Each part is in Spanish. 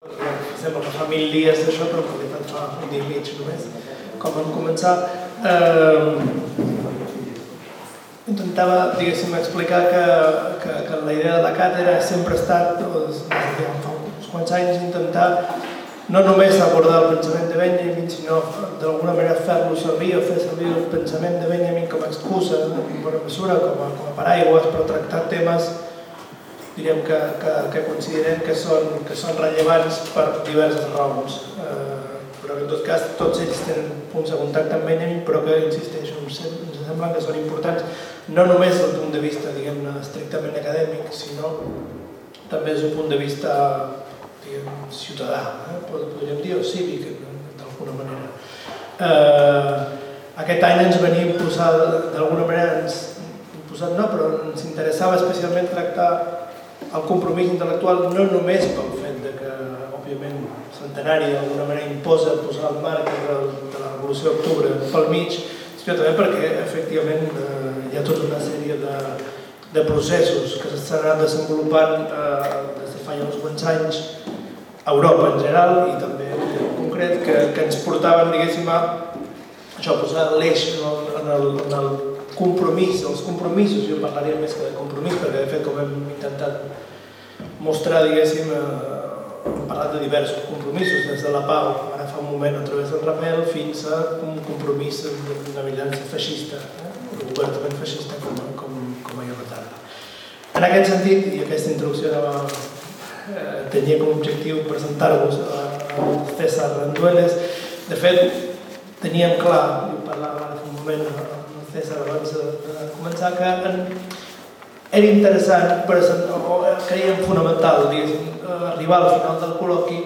Sembla que fa 1000 dies d'això, però en realitat fa un dia i mig només, com vam començar. Intentava, diguéssim, explicar que la idea de la càtedra sempre ha estat, fa uns quants anys, intentar no només abordar el pensament de Benjamin, sinó d'alguna manera fer-lo servir o fer servir el pensament de Benjamin com a excusa, en bona mesura, com a paraigües, per tractar temes diríem que considerem que són rellevants per diverses raons, però que en tot cas tots ells tenen punts de contacte amb Benjamin, però que, insisteixo, ens sembla que són importants no només des del punt de vista, diguem-ne, estrictament acadèmic, sinó també des d'un punt de vista, diguem, ciutadà, podríem dir, o cívic, d'alguna manera. Aquest any ens venim posar, d'alguna manera, però ens interessava especialment tractar el compromís intel·lectual no només pel fet que, òbviament, Centenari d'alguna manera imposa posar el marc de la Revolució d'Octubre pel mig, sinó també perquè, efectivament, hi ha tota una sèrie de processos que s'estan anant desenvolupant des de fa uns quants anys a Europa en general i també en concret, que ens portaven, diguéssim, a posar l'eix en el compromís, els compromisos, jo parlaria més que de compromís, perquè de fet, com hem intentat mostrar, diguéssim, hem parlat de diversos compromisos, des de la pau, ara fa un moment a través del Rafael, fins a un compromís d'una militància feixista, obertament feixista, com a retarda. En aquest sentit, i aquesta introducció tenia com a objectiu presentar-vos a César Rendueles, de fet, teníem clar, i ho parlava ara fa un moment amb César abans de començar, que era interessant, o creiem fonamental, arribar al final del col·loqui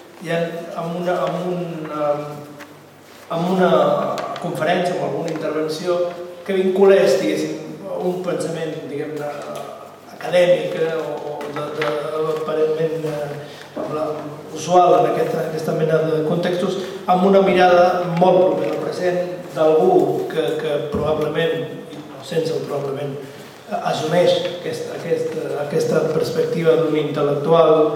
amb una conferència, amb alguna intervenció que vinculés, un pensament, diguem-ne, acadèmic o aparentment usual en aquesta mena de contextos, amb una mirada molt propera al present d'algú que probablement, o sense el probablement, assumeix aquesta perspectiva d'un intel·lectual,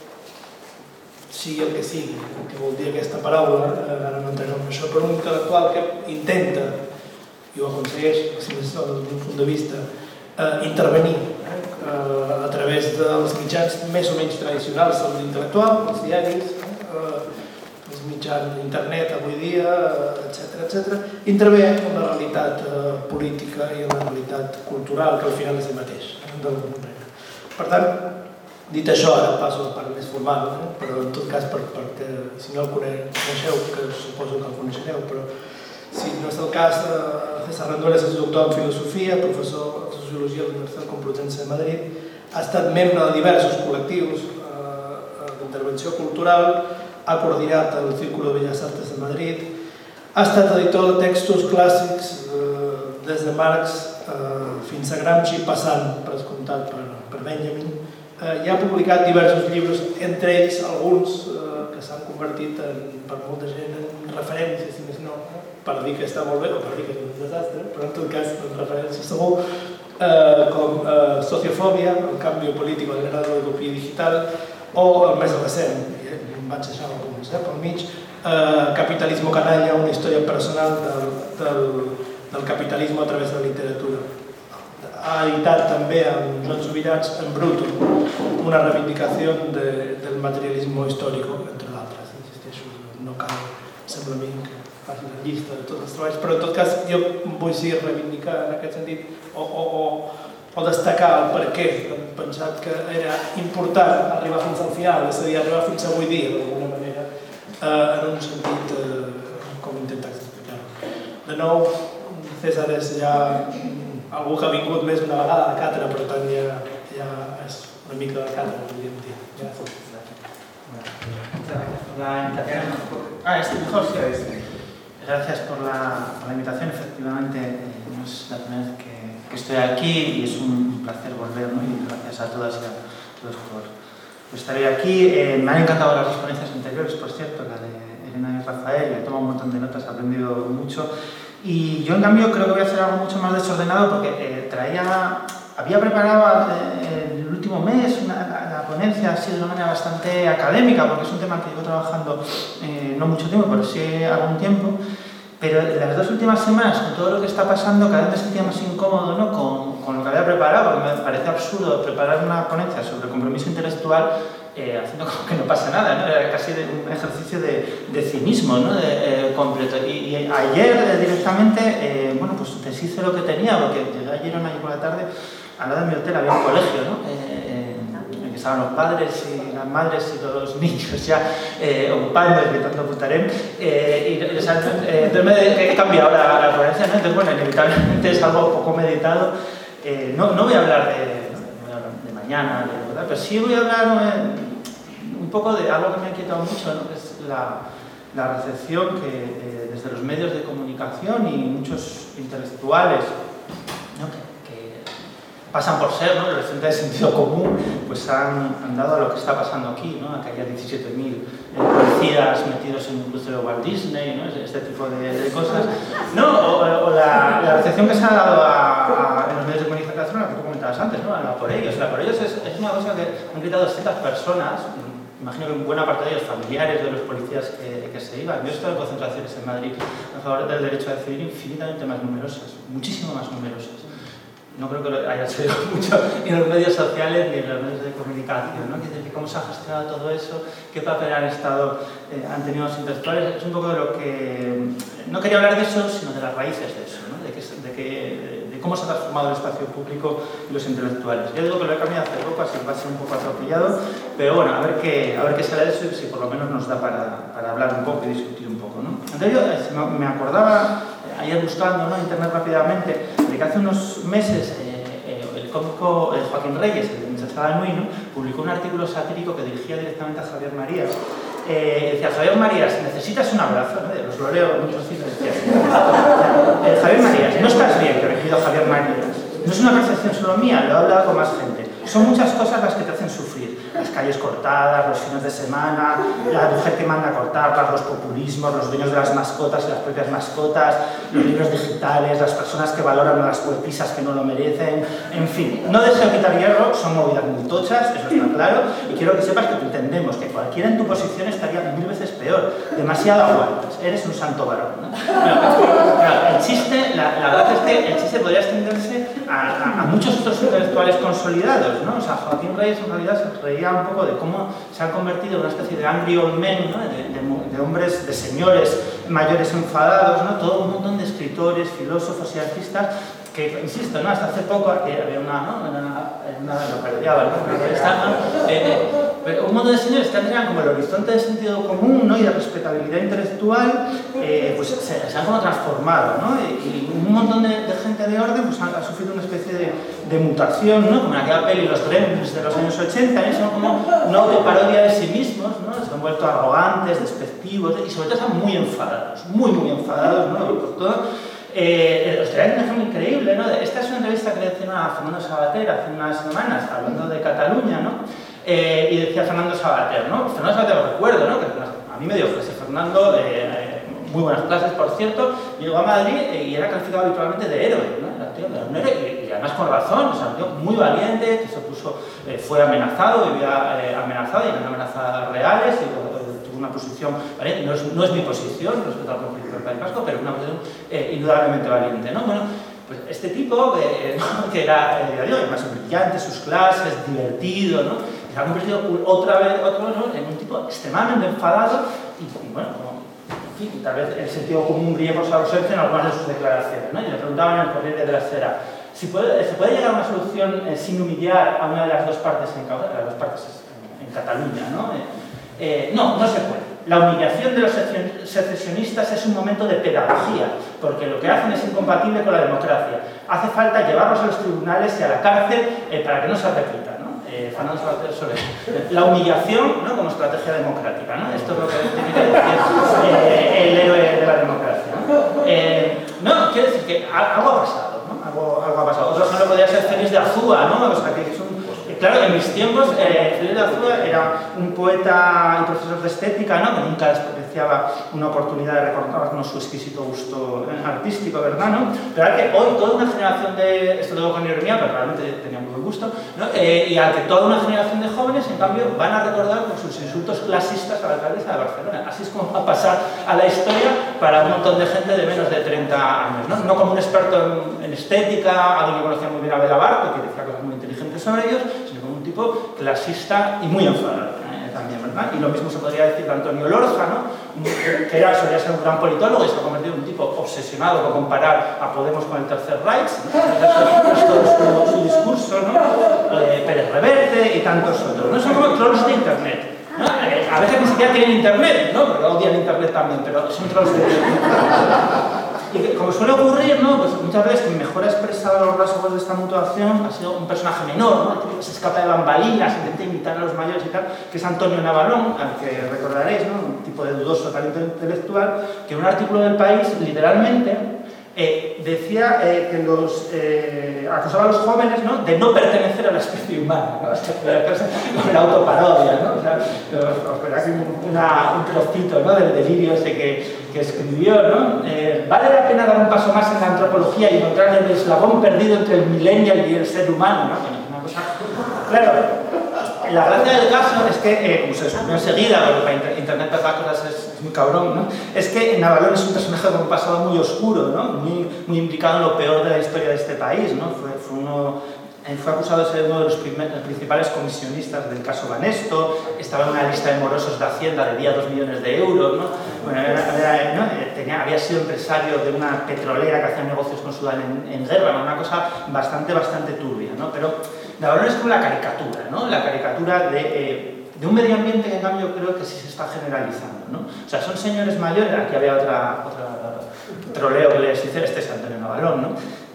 sigui el que sigui, que vol dir aquesta paraula, ara no entrem en això, però un intel·lectual que intenta, i ho aconsegueix, des d'un punt de vista, intervenir a través dels mitjans més o menys tradicionals de l'intel·lectual, els diaris, els mitjans d'internet avui dia, etc. Intervé en la realitat política i en la realitat cultural, que al final és el mateix, d'alguna manera. Per tant, dit això, ara passo a la part més formal, però en tot cas, perquè si no el coneixeu, que suposo que el coneixereu, però si no és el cas, César Rendueles és doctor en filosofia, professor de sociologia a la Universitat Complutense de Madrid, ha estat membre de diversos col·lectius d'intervenció cultural, ha coordinat el Círculo de Bellas Artes de Madrid, ha estat editor de textos clàssics des de Marx fins a Gramsci, passant, per descomptat, per Benjamin, i ha publicat diversos llibres, entre ells alguns que s'han convertit per molta gent en referències, si més no, per dir que està molt bé o per dir que és un desastre, però en tot cas en referència segur, com Sociofòbia, el canvi polític al grado de l'utopia digital, o el més recent, em vaig deixar alguns pel mig, Capitalismo canalla, una història personal del capitalisme a través de la literatura. Ha editat també amb Joan Subirats, en Bruto, una reivindicació del materialisme històric, entre d'altres. Insisteixo, no cal, sembla a mi que faci una llista de tots els treballs, però en tot cas jo vull reivindicar en aquest sentit o destacar el per què hem pensat que era important arribar fins al final, és a dir, arribar fins avui dia, d'alguna manera, en un sentit com intentar explicar-ho. De nou, César és ja algú que ha vingut més una vegada a la càtedra, per tant ja és una mica de la càtedra, podríem dir. Gràcies. Gracias por la invitación. Efectivamente, no es la primera vez que estoy aquí y es un placer volver, ¿no? Y gracias a todas y a todos por estar hoy aquí. Me han encantado las exponencias anteriores, por cierto, la de Elena y Rafael. He tomado un montón de notas, he aprendido mucho. Y yo, en cambio, creo que voy a hacer algo mucho más desordenado porque había preparado el último mes la ponencia ha sido de una manera bastante académica, porque es un tema que llevo trabajando no mucho tiempo, pero sí algún tiempo. Pero las 2 últimas semanas, con todo lo que está pasando, cada vez me sentía más incómodo, ¿no?, con lo que había preparado, porque me parece absurdo preparar una ponencia sobre compromiso intelectual haciendo como que no pasa nada, ¿no? Era casi un ejercicio de cinismo, ¿no?, completo. Y ayer directamente, bueno, pues deshice lo que tenía, porque llegué ayer por la tarde, al lado de mi hotel había un colegio, ¿no?, que estaban los padres y las madres y todos los niños ya ocupando, gritando putarem, entonces he cambiado la ponencia, ¿no? Entonces, bueno, inevitablemente es algo poco meditado. No voy a hablar de mañana, pero sí voy a hablar un poco de algo que me ha inquietado mucho, ¿no?, que es la recepción que desde los medios de comunicación y muchos intelectuales, ¿no?, que pasan por ser, ¿no?, el frente de sentido común, pues han dado a lo que está pasando aquí, ¿no?, a que haya 17.000 policías metidos en un crucero de Walt Disney, ¿no?, este tipo de cosas, ¿no? O la recepción que se ha dado en los medios de comunicación, lo que tú comentabas antes, ¿no?, a la por ellos. La por ellos es una cosa que han gritado 200 personas, imagino que buena parte de ellos familiares de los policías que se iban. Yo he estado en concentraciones en Madrid a favor del derecho a decidir infinitamente más numerosas, muchísimo más numerosas. No creo que lo haya sido mucho ni en los medios sociales ni en los medios de comunicación, ¿no? Cómo se ha gestionado todo eso, qué papel han tenido los intelectuales. Es un poco de lo que... No quería hablar de eso, sino de las raíces de eso, ¿no?, de cómo se ha transformado el espacio público y los intelectuales. Yo digo que lo he cambiado hace poco, así que va a ser un poco atropellado, pero bueno, a ver qué sale de eso y si por lo menos nos da para hablar un poco y discutir un poco, ¿no? Entonces yo me acordaba, ayer buscando, ¿no?, en internet rápidamente, de que hace unos meses el cómico Joaquín Reyes, el de Muchachada Nui, ¿no?, publicó un artículo satírico que dirigía directamente a Javier Marías. Decía, Javier Marías, ¿necesitas un abrazo? ¿No? Los lo leo en muchos sitios. Javier Marías, no estás bien, que he recibido a Javier Marías. No es una percepción solo mía, lo he hablado con más gente. Son muchas cosas las que te hacen sufrir. Las calles cortadas, los fines de semana, la mujer que manda a cortarlas, los populismos, los dueños de las mascotas y las propias mascotas, los libros digitales, las personas que valoran a las poetisas que no lo merecen, en fin. No deseo quitar hierro, son movidas muy tochas, eso está claro, y quiero que sepas que te entendemos, que cualquiera en tu posición estaría 1000 veces peor. Demasiado aguantas, eres un santo varón, ¿no? Claro, el chiste, la verdad es que el chiste podría extenderse a muchos otros intelectuales consolidados, ¿no? O sea, Joaquín Reyes en realidad se reía un poco de cómo se han convertido en una especie de angry old men, ¿no?, de hombres, de señores mayores enfadados, ¿no?, todo un montón de escritores, filósofos y artistas que, insisto, ¿no?, hasta hace poco aquí había pero un montón de señores que tenían como el horizonte de sentido común, ¿no?, y de respetabilidad intelectual, pues se han como transformado, ¿no?, y un montón de gente de orden pues ha sufrido una especie de mutación, ¿no?, como en aquella peli Los Gremlins de los años 80, ¿no?, son como una autoparodia de sí mismos, ¿no?, se han vuelto arrogantes, despectivos y sobre todo están muy enfadados, muy enfadados, ¿no?, por todo. Os traigo un ejemplo increíble, ¿no? Esta es una entrevista que le hicieron a Fernando Savater hace unas semanas, hablando de Cataluña, ¿no? Y decía Fernando Savater, ¿no? Fernando Savater lo recuerdo, ¿no?, que a mí me dio clase Fernando, muy buenas clases, por cierto, llegó a Madrid y era calificado habitualmente de héroe, ¿no? Era un héroe, y además con razón, o sea, un tío muy valiente, que se puso, fue amenazado, vivía amenazado, y eran amenazas reales, y tuvo una posición valiente. No es mi posición respecto al conflicto del País Vasco, pero una posición indudablemente valiente, ¿no? Bueno, pues este tipo, que era, más brillante, sus clases, divertido, ¿no?, se ha convertido otra vez ¿no?, en un tipo extremadamente enfadado y bueno, en fin, tal vez el sentido común brilla por su ausencia en algunas de sus declaraciones, ¿no? Y le preguntaban en el Corriere de la Sera, ¿se puede llegar a una solución sin humillar a una de las dos partes en causa, las dos partes en Cataluña, ¿no? No se puede. La humillación de los secesionistas es un momento de pedagogía, porque lo que hacen es incompatible con la democracia. Hace falta llevarlos a los tribunales y a la cárcel para que no se repita, ¿no? Fernando Savater sobre la humillación, ¿no?, como estrategia democrática, ¿no? Esto es lo que tiene que decir el héroe de la democracia, ¿no? Quiero decir que algo ha pasado, ¿no? Algo ha pasado. Otro ejemplo podría ser Félix de Azúa, ¿no? O sea, que es claro, en mis tiempos, Feliu de Azúa era un poeta y profesor de estética, ¿no? Que nunca despreciaba una oportunidad de recordarnos su exquisito gusto artístico, ¿verdad? ¿No? Pero al que hoy toda una generación de, esto lo digo con ironía, pero realmente tenía muy buen gusto, ¿no? Y al que toda una generación de jóvenes, en cambio, van a recordar por sus insultos clasistas a la alcaldesa de Barcelona. Así es como va a pasar a la historia para un montón de gente de menos de 30 años, ¿no? No como un experto en estética, alguien que conocía muy bien a Bela Bartok, que decía cosas muy inteligentes sobre ellos, sino como un tipo clasista y muy enfadado también, ¿verdad? Y lo mismo se podría decir de Antonio Lorca, ¿no? Que solía ser un gran politólogo y se ha convertido en un tipo obsesionado con comparar a Podemos con el Tercer Reich, ¿no? Es todo su discurso, ¿no? Pérez Reverte y tantos otros, ¿no? Son como trolls de Internet, ¿no? A veces ni siquiera tienen Internet, ¿no? Porque odian Internet también, pero son trolls de Internet. Y que, como suele ocurrir, ¿no? Pues muchas veces quien mejor ha expresado los rasgos de esta mutuación ha sido un personaje menor, ¿no? El tipo que se escapa de bambalinas, intenta imitar a los mayores y tal, que es Antonio Navalón, al que recordaréis, ¿no? Un tipo de dudoso talento intelectual, que en un artículo del País, literalmente, decía que acusaba a los jóvenes, ¿no? De no pertenecer a la especie humana, ¿no? O sea, la autoparodia, ¿no? O sea, os verá aquí un trocito, ¿no? Del delirio ese que escribió, ¿no? Vale la pena dar un paso más en la antropología y encontrar el eslabón perdido entre el millennial y el ser humano, ¿no? Bueno, una cosa... Claro, la gracia del caso es que, como se descubrió enseguida, porque para Internet para cosas es muy cabrón, ¿no? Es que Navalón es un personaje con un pasado muy oscuro, ¿no? Muy implicado en lo peor de la historia de este país, ¿no? Fue acusado de ser uno de los principales comisionistas del caso Banesto, estaba en una lista de morosos de Hacienda, debía 2 millones de euros, ¿no? Bueno, había sido empresario de una petrolera que hacía negocios con Sudán en guerra, ¿no? Una cosa bastante turbia, ¿no? Pero Navalón es como la caricatura, ¿no? La caricatura de un medio ambiente que en cambio yo creo que sí se está generalizando, ¿no? O sea, son señores mayores, aquí había otro troleo que les hice, este es Antonio Navalón, ¿no?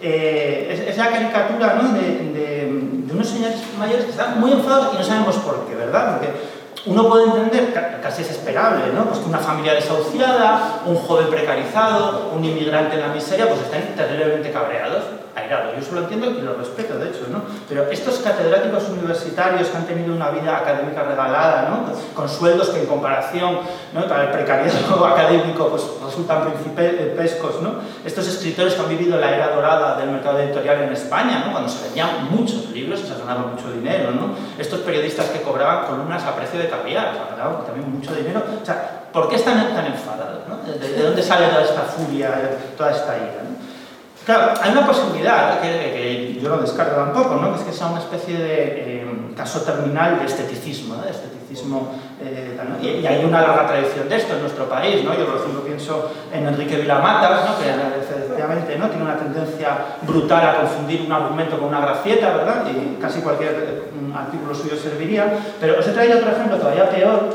Es la caricatura, ¿no? de unos señores mayores que están muy enfadados y no sabemos por qué, ¿verdad? Porque uno puede entender, casi es esperable, ¿no? Pues que una familia desahuciada, un joven precarizado, un inmigrante en la miseria, pues estén terriblemente cabreados, airados. Yo eso lo entiendo y lo respeto, de hecho, ¿no? Pero estos catedráticos universitarios que han tenido una vida académica regalada, ¿no? Con sueldos que en comparación, ¿no? Para el precariado académico pues resultan principescos, ¿no? Estos escritores que han vivido la era dorada del mercado editorial en España, ¿no? Cuando se vendían muchos libros y se ganaba mucho dinero, ¿no? Estos periodistas que cobraban columnas a precio de caviar, o sea, ganaban también mucho dinero. O sea, ¿por qué están tan enfadados, ¿no? ¿De dónde sale toda esta furia, toda esta ira, ¿no? Claro, hay una posibilidad que yo no descarto tampoco, ¿no? Que es que sea una especie de caso terminal de esteticismo, ¿no? De esteticismo, ¿no? Y hay una larga tradición de esto en nuestro país, ¿no? Yo, por ejemplo, pienso en Enrique Vilamatas, ¿no? Que efectivamente, ¿no? Tiene una tendencia brutal a confundir un argumento con una gracieta, ¿verdad? Y casi cualquier artículo suyo serviría. Pero os he traído otro ejemplo todavía peor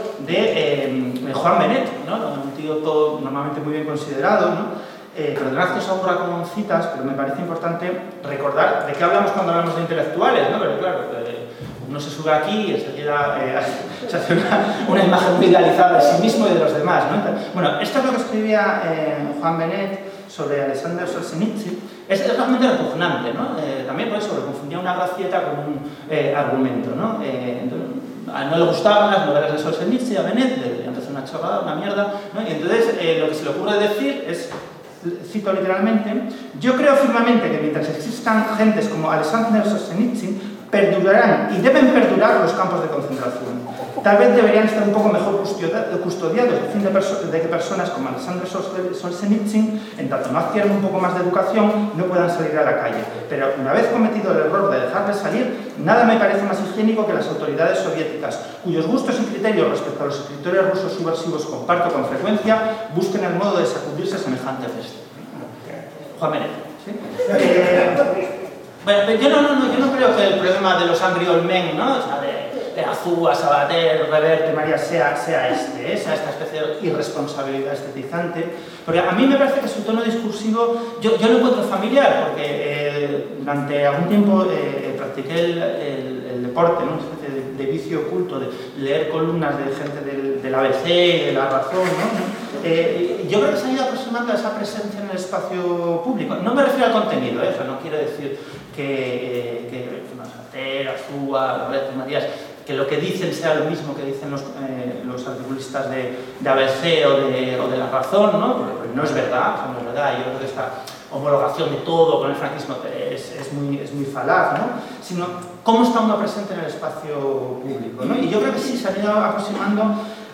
de Juan Benet, ¿no? Un tío todo normalmente muy bien considerado, ¿no? Perdonad que os aburra con citas, pero me parece importante recordar de qué hablamos cuando hablamos de intelectuales, ¿no? Pero claro, uno se sube aquí y enseguida se hace una imagen muy idealizada de sí mismo y de los demás, ¿no? Bueno, esto es lo que escribía Juan Benet sobre Alexander Solzhenitsyn. Es realmente repugnante, ¿no? También por eso, confundía una gracieta con un argumento, ¿no? No le gustaban las novelas de Solzhenitsyn a Benet, le empezó una chorrada, una mierda, ¿no? Y entonces lo que se le ocurre decir es, cito literalmente, yo creo firmemente que mientras existan gentes como Alexander Solzhenitsyn, perdurarán y deben perdurar los campos de concentración. Tal vez deberían estar un poco mejor custodiados a fin de que personas como Alexander Solzhenitsyn, en tanto no adquieran un poco más de educación, no puedan salir a la calle. Pero una vez cometido el error de dejarles salir, nada me parece más higiénico que las autoridades soviéticas, cuyos gustos y criterios respecto a los escritores rusos subversivos comparto con frecuencia, busquen el modo de sacudirse semejante peste. Juan Benet, ¿sí? Bueno, yo no creo que el problema de los Angry Old Men, ¿no? O sea, de Azúa, Sabater, Reverte, María sea esta especie de irresponsabilidad estetizante, porque a mí me parece que su tono discursivo yo lo encuentro familiar, porque durante algún tiempo practiqué el deporte, ¿no? Una especie de vicio oculto de leer columnas de gente del ABC, de La Razón, ¿no? Yo creo que se ha ido aproximando a esa presencia en el espacio público. No me refiero al contenido, o sea, no quiero decir que Sabater, Azúa, Loreto, Matías, que lo que dicen sea lo mismo que dicen los articulistas de ABC o de La Razón, ¿no? Porque no es verdad, no es verdad. Yo creo que esta homologación de todo con el franquismo es muy falaz, ¿no? Sino cómo está uno presente en el espacio público, ¿no? Y yo creo que sí se han ido aproximando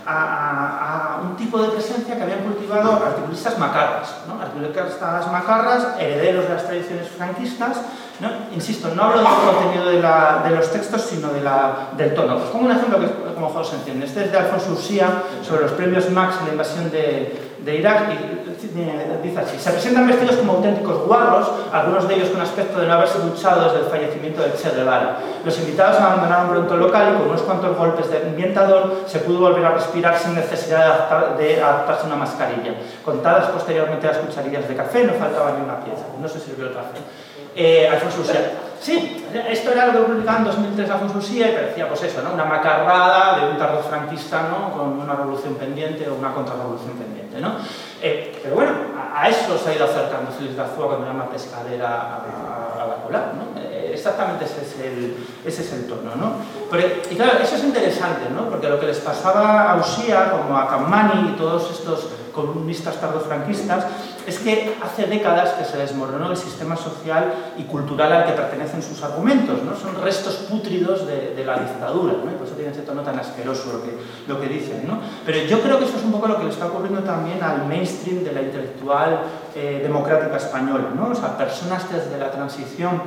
a un tipo de presencia que habían cultivado articulistas macarras, ¿no? Articulistas macarras, herederos de las tradiciones franquistas, ¿no? Insisto, no hablo del contenido de los textos, sino del tono. Pues pongo un ejemplo que como mejor se entiende. Este es de Alfonso Uxía, sobre los premios Max en la invasión de Irak, y dice así: se presentan vestidos como auténticos guarros, algunos de ellos con aspecto de no haberse duchado desde el fallecimiento de Che Guevara. Los invitados abandonaron pronto el local y con unos cuantos golpes de ambientador se pudo volver a respirar sin necesidad de adaptarse a una mascarilla. Contadas posteriormente las cucharillas de café, no faltaba ni una pieza. No se sirvió el café. Alfonso Uxía. Sí, esto era lo que publicaba en 2003 Alfonso Uxía y parecía, pues eso, ¿no? Una macarrada de un tardo franquista, ¿no? Con una revolución pendiente o una contrarrevolución pendiente, ¿no? Pero bueno, a eso se ha ido acercando Félix de Azúa cuando llama pescadera a la cola, ¿no? Exactamente ese es el tono, ¿no? Pero, y claro, eso es interesante, ¿no? Porque lo que les pasaba a Uxía, como a Capmany y todos estos columnistas tardofranquistas, es que hace décadas que se desmoronó el sistema social y cultural al que pertenecen sus argumentos, ¿no? Son restos pútridos de la dictadura, ¿no? Y por eso tiene ese tono tan asqueroso lo que dicen, ¿no? Pero yo creo que eso es un poco lo que le está ocurriendo también al mainstream de la intelectual democrática española, ¿no? O sea, personas que desde la transición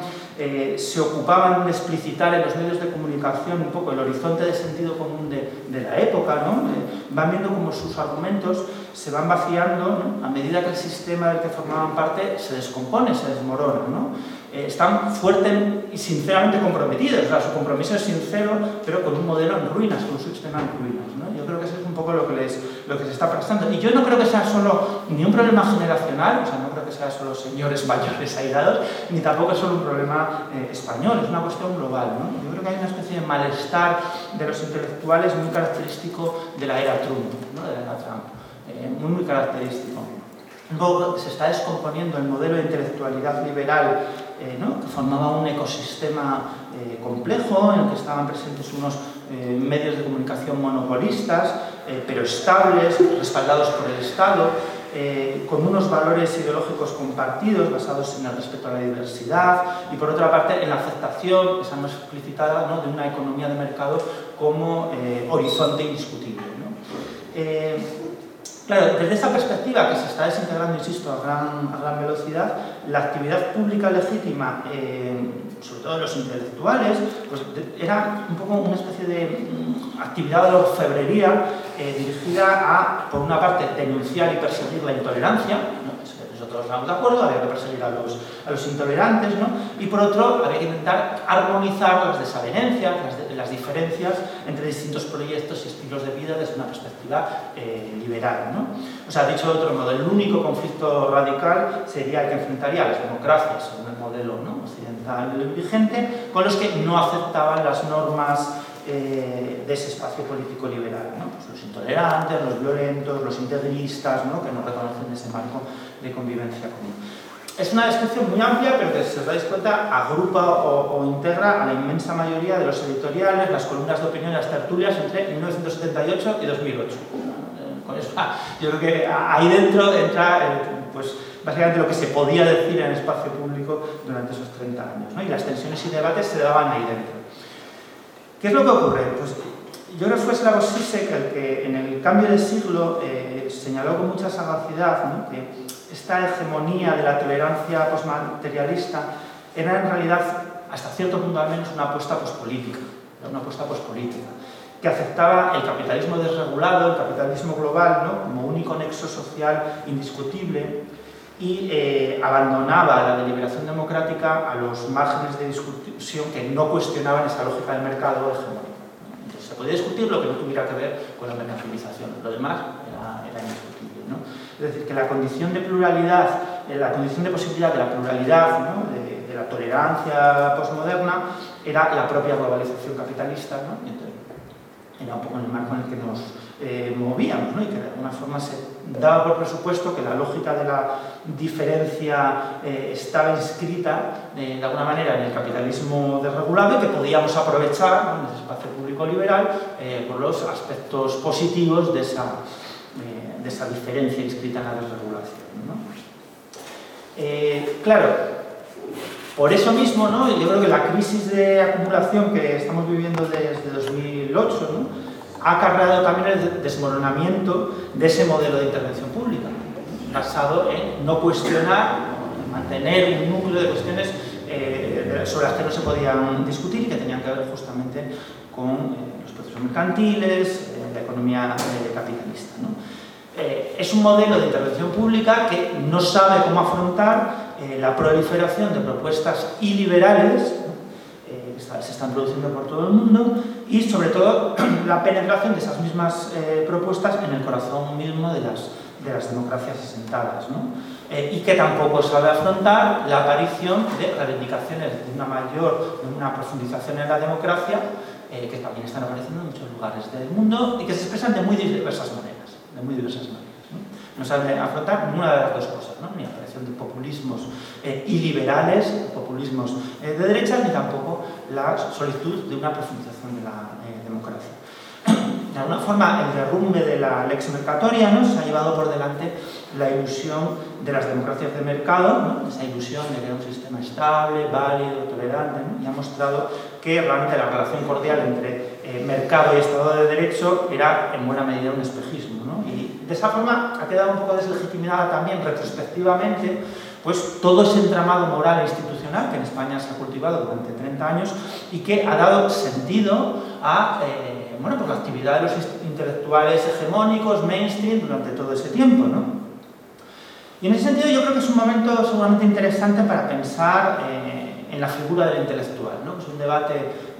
se ocupaban de explicitar en los medios de comunicación un poco el horizonte de sentido común de la época, ¿no? Van viendo cómo sus argumentos se van vaciando, ¿no? A medida que el sistema del que formaban parte se descompone, se desmorona, ¿no? Están fuerte y sinceramente comprometidos, o sea, su compromiso es sincero, pero con un modelo en ruinas, con un sistema en ruinas, ¿no? Yo creo que eso es un poco lo que se está pasando. Y yo no creo que sea solo ni un problema generacional, o sea, no creo que sea solo señores mayores airados, ni tampoco es solo un problema español, es una cuestión global, ¿no? Yo creo que hay una especie de malestar de los intelectuales muy característico de la era Trump, ¿no? De la era Trump, muy característico. Luego se está descomponiendo el modelo de intelectualidad liberal, ¿no? Que formaba un ecosistema complejo en el que estaban presentes unos medios de comunicación monopolistas, pero estables, respaldados por el Estado, con unos valores ideológicos compartidos basados en el respeto a la diversidad y, por otra parte, en la aceptación, esa no explicitada, ¿no? De una economía de mercado como horizonte indiscutible, ¿no? Claro, desde esa perspectiva que se está desintegrando, insisto, a gran velocidad, la actividad pública legítima, sobre todo de los intelectuales, pues era un poco una especie de actividad de orfebrería dirigida a, por una parte, denunciar y perseguir la intolerancia, ¿no? Eso todos estamos de acuerdo, había que perseguir a los intolerantes, ¿no? Y por otro, había que intentar armonizar las desavenencias, las diferencias entre distintos proyectos y estilos de vida desde una perspectiva liberal, ¿no? O sea, dicho de otro modo, el único conflicto radical sería el que enfrentaría a las democracias, según el modelo, ¿no? occidental vigente, con los que no aceptaban las normas de ese espacio político liberal, ¿no? Pues los intolerantes, los violentos, los integristas, ¿no? Que no reconocen ese marco de convivencia común. Es una descripción muy amplia, pero que, si os dais cuenta, agrupa o integra a la inmensa mayoría de los editoriales, las columnas de opinión y las tertulias entre 1978 y 2008. Con eso, yo creo que ahí dentro entra pues, básicamente lo que se podía decir en el espacio público durante esos 30 años, ¿no? Y las tensiones y debates se daban ahí dentro. ¿Qué es lo que ocurre? Pues yo creo que fue Slavoj Žižek el que en el cambio de siglo señaló con mucha sagacidad, ¿no? Que esta hegemonía de la tolerancia postmaterialista era en realidad, hasta cierto punto al menos, una apuesta pospolítica, que aceptaba el capitalismo desregulado, el capitalismo global, ¿no? Como único nexo social indiscutible y abandonaba la deliberación democrática a los márgenes de discusión que no cuestionaban esa lógica del mercado hegemónico. Entonces, se podía discutir lo que no tuviera que ver con la mercantilización, lo demás era indiscutible, ¿no? Es decir, que la condición de pluralidad, la condición de posibilidad de la pluralidad, ¿no? de la tolerancia posmoderna, era la propia globalización capitalista, ¿no? Entonces, era un poco en el marco en el que nos movíamos, ¿no? Y que de alguna forma se daba por presupuesto que la lógica de la diferencia estaba inscrita de alguna manera en el capitalismo desregulado y que podíamos aprovechar, ¿no?, en ese espacio público liberal por los aspectos positivos de esa diferencia inscrita en la desregulación, ¿no? Claro, por eso mismo, ¿no?, yo creo que la crisis de acumulación que estamos viviendo desde 2008, ¿no?, ha acarreado también el desmoronamiento de ese modelo de intervención pública, basado en no cuestionar, en mantener un núcleo de cuestiones sobre las que no se podían discutir y que tenían que ver justamente con los procesos mercantiles, la economía capitalista, ¿no? Es un modelo de intervención pública que no sabe cómo afrontar la proliferación de propuestas iliberales, ¿no?, que se están produciendo por todo el mundo, y sobre todo la penetración de esas mismas propuestas en el corazón mismo de las democracias asentadas, ¿no? Y que tampoco sabe afrontar la aparición de reivindicaciones de una profundización en la democracia, que también están apareciendo en muchos lugares del mundo y que se expresan de muy diversas maneras, ¿no? No sabe afrontar ninguna de las dos cosas, ¿no?, ni la aparición de populismos iliberales, populismos de derecha, ni tampoco la solicitud de una profundización de la democracia. De alguna forma, el derrumbe de la lex mercatoria, ¿no?, se ha llevado por delante la ilusión de las democracias de mercado, ¿no?, esa ilusión de que era un sistema estable, válido, tolerante, ¿no?, y ha mostrado que realmente la relación cordial entre mercado y Estado de Derecho era en buena medida un espejismo, ¿no? Y de esa forma ha quedado un poco deslegitimada también retrospectivamente pues todo ese entramado moral e institucional que en España se ha cultivado durante 30 años y que ha dado sentido a pues la actividad de los intelectuales hegemónicos, mainstream, durante todo ese tiempo, ¿no? Y en ese sentido yo creo que es un momento seguramente interesante para pensar en la figura del intelectual, ¿no? Es un debate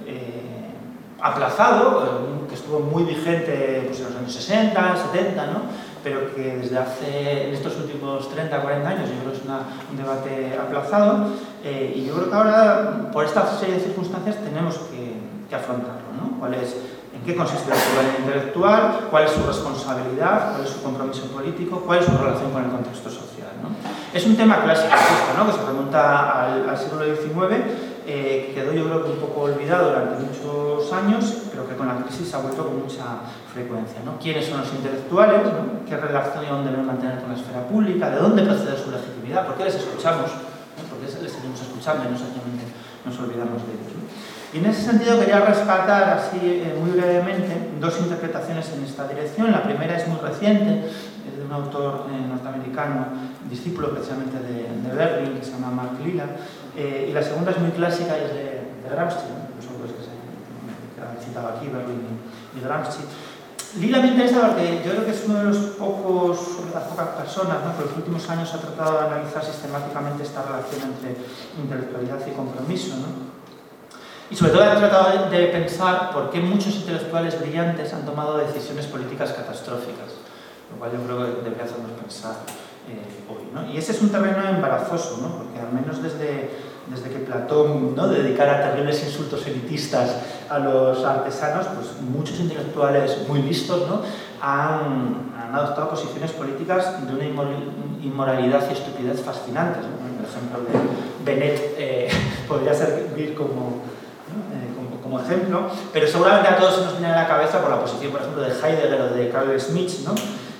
aplazado, que estuvo muy vigente pues, en los años 60, 70, ¿no?, pero que desde en estos últimos 30, 40 años yo creo que es un debate aplazado, y yo creo que ahora, por esta serie de circunstancias, tenemos que afrontarlo, ¿no? ¿En qué consiste la figura intelectual? ¿Cuál es su responsabilidad? ¿Cuál es su compromiso político? ¿Cuál es su relación con el contexto social, ¿no? Es un tema clásico, ¿no?, que se remonta al siglo XIX, que quedó yo creo que un poco olvidado durante muchos años, pero que con la crisis ha vuelto con mucha frecuencia, ¿no? ¿Quiénes son los intelectuales, ¿no? ¿Qué relación deben mantener con la esfera pública? ¿De dónde procede su legitimidad? ¿Por qué les escuchamos? ¿No? ¿Por qué les seguimos escuchando y no sencillamente nos olvidamos de ellos, ¿no? Y en ese sentido quería rescatar así muy brevemente dos interpretaciones en esta dirección. La primera es muy reciente, es de un autor norteamericano, discípulo precisamente de Berlin, que se llama Mark Lilla, y la segunda es muy clásica y es de Gramsci, ¿no?, los autores que han citado aquí, Berlin y Gramsci. Lilla me interesa porque yo creo que es uno de las pocas personas, ¿no?, que en los últimos años ha tratado de analizar sistemáticamente esta relación entre intelectualidad y compromiso, ¿no? Y sobre todo ha tratado de pensar por qué muchos intelectuales brillantes han tomado decisiones políticas catastróficas, lo cual yo creo que debería hacernos pensar hoy, ¿no? Y ese es un terreno embarazoso, ¿no?, porque al menos desde que Platón, ¿no?, dedicara terribles insultos elitistas a los artesanos, pues muchos intelectuales muy listos, ¿no?, han adoptado posiciones políticas de una inmoralidad y estupidez fascinantes, ¿no? El ejemplo de Benet podría servir como ejemplo, pero seguramente a todos se nos viene a la cabeza por la posición, por ejemplo, de Heidegger o de Carl Schmitt, ¿no?,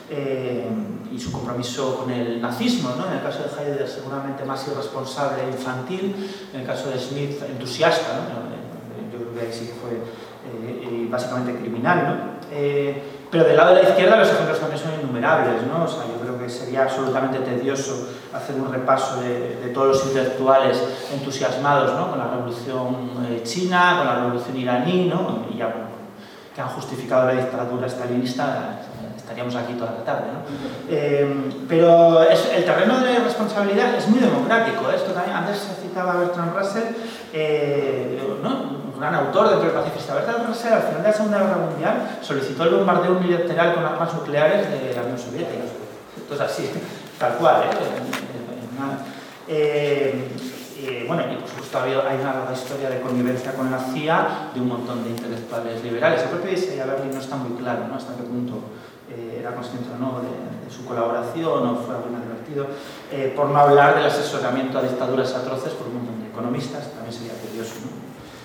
y su compromiso con el nazismo, ¿no? En el caso de Heidegger seguramente más irresponsable e infantil, en el caso de Schmitt entusiasta, ¿no? Yo creo que ahí sí que fue básicamente criminal, ¿no? Pero del lado de la izquierda los ejemplos también son innumerables, ¿no? O sea, yo creo que sería absolutamente tedioso hacer un repaso de todos los intelectuales entusiasmados, ¿no?, con la revolución china, con la revolución iraní, ¿no?, y ya, bueno, que han justificado la dictadura stalinista, estaríamos aquí toda la tarde, ¿no? Pero el terreno de responsabilidad es muy democrático, ¿eh? Esto también, antes se citaba a Bertrand Russell, ¿no?, un gran autor dentro del pacifista. Bertrand Russell, al final de la Segunda Guerra Mundial, solicitó el bombardeo unilateral con armas nucleares de la Unión Soviética. Entonces, así, tal cual, bueno, y por supuesto hay una larga historia de connivencia con la CIA de un montón de intelectuales liberales. El propio Isaiah Berlin no está muy claro, ¿no?, hasta qué punto era consciente o no de su colaboración o fue algo inadvertido, por no hablar del asesoramiento a dictaduras atroces por un montón de economistas, también sería curioso, ¿no?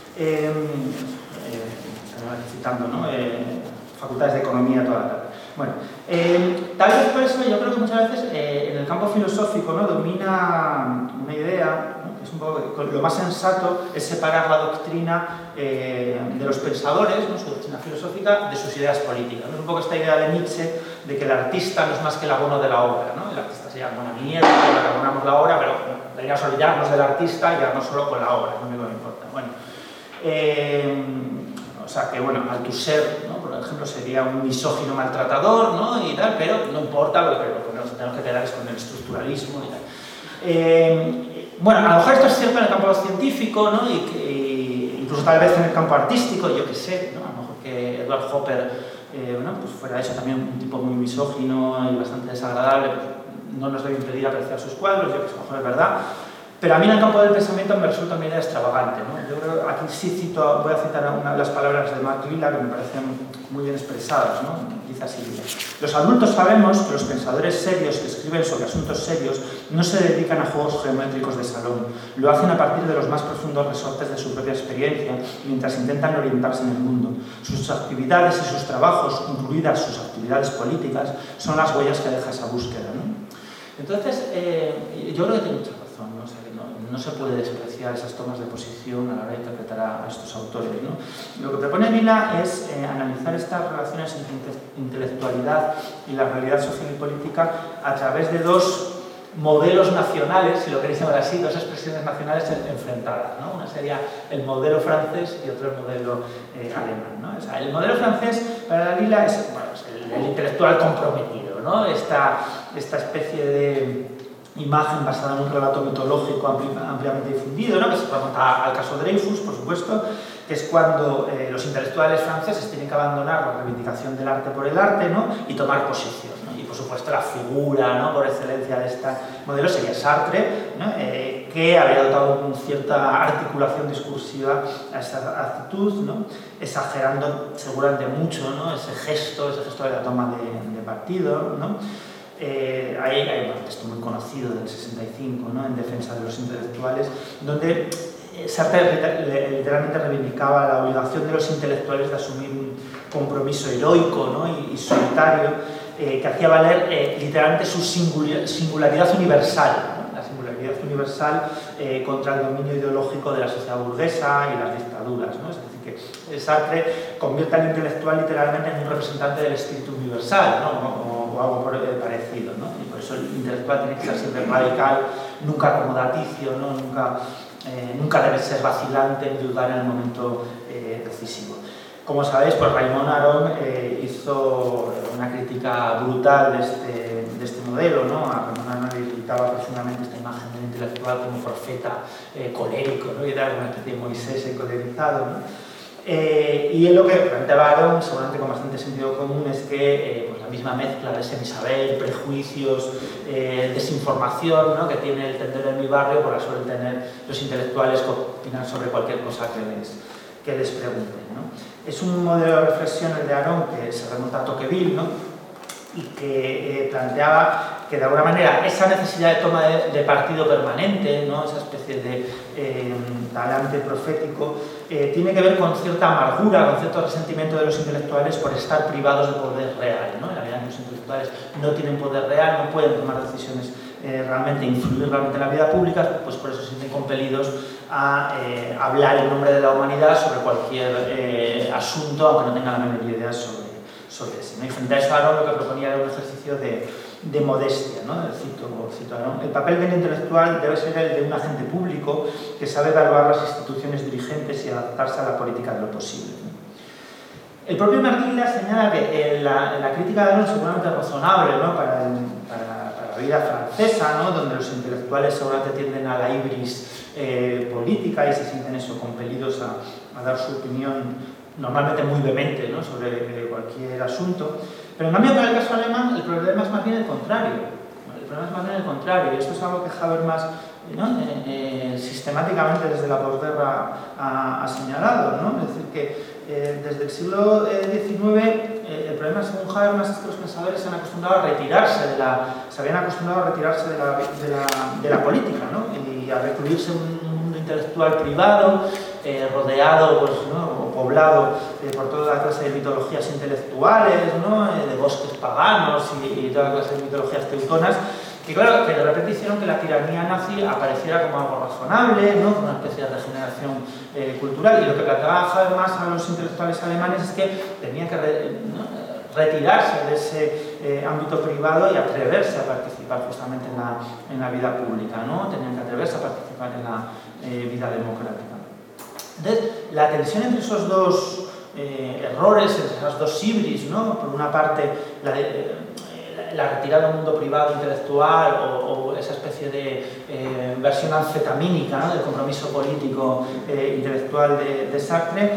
Citando, ¿no?, facultades de economía toda la tarde. Bueno, tal vez por eso yo creo que muchas veces en el campo filosófico, ¿no?, domina una idea, ¿no?, que es un poco lo más sensato es separar la doctrina de los pensadores, ¿no?, su doctrina filosófica, de sus ideas políticas, ¿no? Es un poco esta idea de Nietzsche de que el artista no es más que el abono de la obra, ¿no? El artista sería buena mierda, que abonamos la obra, pero deberíamos olvidarnos del artista y quedarnos solo con la obra, no me importa. Bueno, o sea que, bueno, Althusser, ¿no?, por ejemplo, sería un misógino maltratador, ¿no?, y tal, pero no importa, lo que nos tenemos que quedar es con el estructuralismo y tal. Bueno, a lo mejor esto es cierto en el campo científico, ¿no?, y incluso tal vez en el campo artístico, yo qué sé, ¿no?, a lo mejor que Edward Hopper, bueno, pues fuera eso también un tipo muy misógino y bastante desagradable, pues no nos debe impedir apreciar sus cuadros, yo que sé, a lo mejor es verdad. Pero a mí en el campo del pensamiento me resulta una idea extravagante, ¿no? Yo creo que aquí sí voy a citar las palabras de Mark Lilla que me parecen muy bien expresadas, ¿no? Dice así: los adultos sabemos que los pensadores serios que escriben sobre asuntos serios no se dedican a juegos geométricos de salón, lo hacen a partir de los más profundos resortes de su propia experiencia mientras intentan orientarse en el mundo. Sus actividades y sus trabajos, incluidas sus actividades políticas, son las huellas que deja esa búsqueda, ¿no? Entonces, yo creo que tiene mucha razón, ¿no? O sea, que no se puede despreciar esas tomas de posición a la hora de interpretar a estos autores, ¿no? Lo que propone Lilla es analizar estas relaciones entre intelectualidad y la realidad social y política a través de dos modelos nacionales, si lo queréis llamar así, dos expresiones nacionales enfrentadas, ¿no? Una sería el modelo francés y otro el modelo alemán, ¿no? O sea, el modelo francés para Lilla es, bueno, es el intelectual comprometido, ¿no? Esta especie de imagen basada en un relato mitológico ampliamente difundido, ¿no?, que se remonta al caso Dreyfus, por supuesto, que es cuando los intelectuales franceses tienen que abandonar la reivindicación del arte por el arte, ¿no?, y tomar posición, ¿no? Y por supuesto la figura, ¿no?, por excelencia de este modelo sería Sartre, ¿no?, que había dotado con cierta articulación discursiva a esta actitud, ¿no?, exagerando seguramente mucho, ¿no?, ese gesto de la toma de partido, ¿no? Hay un texto muy conocido del 65, ¿no?, en defensa de los intelectuales, donde Sartre literalmente reivindicaba la obligación de los intelectuales de asumir un compromiso heroico, ¿no?, y solitario, que hacía valer literalmente su singularidad universal, ¿no?, la singularidad universal contra el dominio ideológico de la sociedad burguesa y las dictaduras, ¿no? Es decir, que Sartre convierte al intelectual literalmente en un representante del espíritu universal, ¿no?, o algo parecido, ¿no? Y por eso el intelectual tiene que ser siempre radical, nunca acomodaticio, ¿no?, nunca debe ser vacilante ni dudar en el momento decisivo. Como sabéis, pues Raymond Aron hizo una crítica brutal de este modelo, ¿no? A Raymond Aron le irritaba profundamente esta imagen del intelectual como profeta colérico, ¿no?, y era una especie de Moisés encolerizado, ¿no? Y en lo que planteaba Aron, seguramente con bastante sentido común, es que pues la misma mezcla de semisaber, prejuicios, desinformación, ¿no?, que tiene el tender en mi barrio, por la suelen tener los intelectuales que opinan sobre cualquier cosa que les pregunten, ¿no? Es un modelo de reflexión, el de Aron, que se remonta a Tocqueville, ¿no?, y que planteaba que de alguna manera esa necesidad de toma de partido permanente, ¿no?, esa especie de talante profético, tiene que ver con cierta amargura, con cierto resentimiento de los intelectuales por estar privados de poder real, ¿no? En la medida en que los intelectuales no tienen poder real, no pueden tomar decisiones realmente, influir realmente en la vida pública, pues por eso se sienten compelidos a hablar en nombre de la humanidad sobre cualquier asunto, aunque no tengan la menor idea sobre eso, ¿no? Y frente a eso, Aron lo que proponía era un ejercicio de modestia, ¿no? Cito Aron: el papel del intelectual debe ser el de un agente público que sabe evaluar las instituciones dirigentes y adaptarse a la política de lo posible, ¿no? El propio Mark Lilla señala que la crítica de Aron es seguramente razonable, ¿no?, para la vida francesa, ¿no?, donde los intelectuales seguramente tienden a la ibris política y se sienten compelidos a dar su opinión normalmente muy vehemente, ¿no?, sobre cualquier asunto. Pero en cambio, para el caso alemán, el problema es más bien el contrario. El problema es más bien el contrario, y esto es algo que Habermas ¿no? Sistemáticamente desde la posguerra ha señalado, ¿no? Es decir, que desde el siglo XIX el problema, según Habermas, es que los pensadores se habían acostumbrado a retirarse de la política, ¿no? Y a recluirse en un mundo intelectual privado, rodeado, pues, ¿no? O poblado por toda la clase de mitologías intelectuales, ¿no? De bosques paganos y toda clase de mitologías teutonas. Y claro, que de repente hicieron que la tiranía nazi apareciera como algo razonable, ¿no? Como una especie de regeneración cultural. Y lo que planteaba Habermas a los intelectuales alemanes es que tenían que retirarse de ese ámbito privado y atreverse a participar justamente en la vida pública, ¿no? Tenían que atreverse a participar en la vida democrática. Entonces, la tensión entre esos dos errores, entre esas dos hibris, ¿no? Por una parte, la retirada del mundo privado intelectual o esa especie de versión anfetamínica, ¿no? Del compromiso político intelectual de Sartre,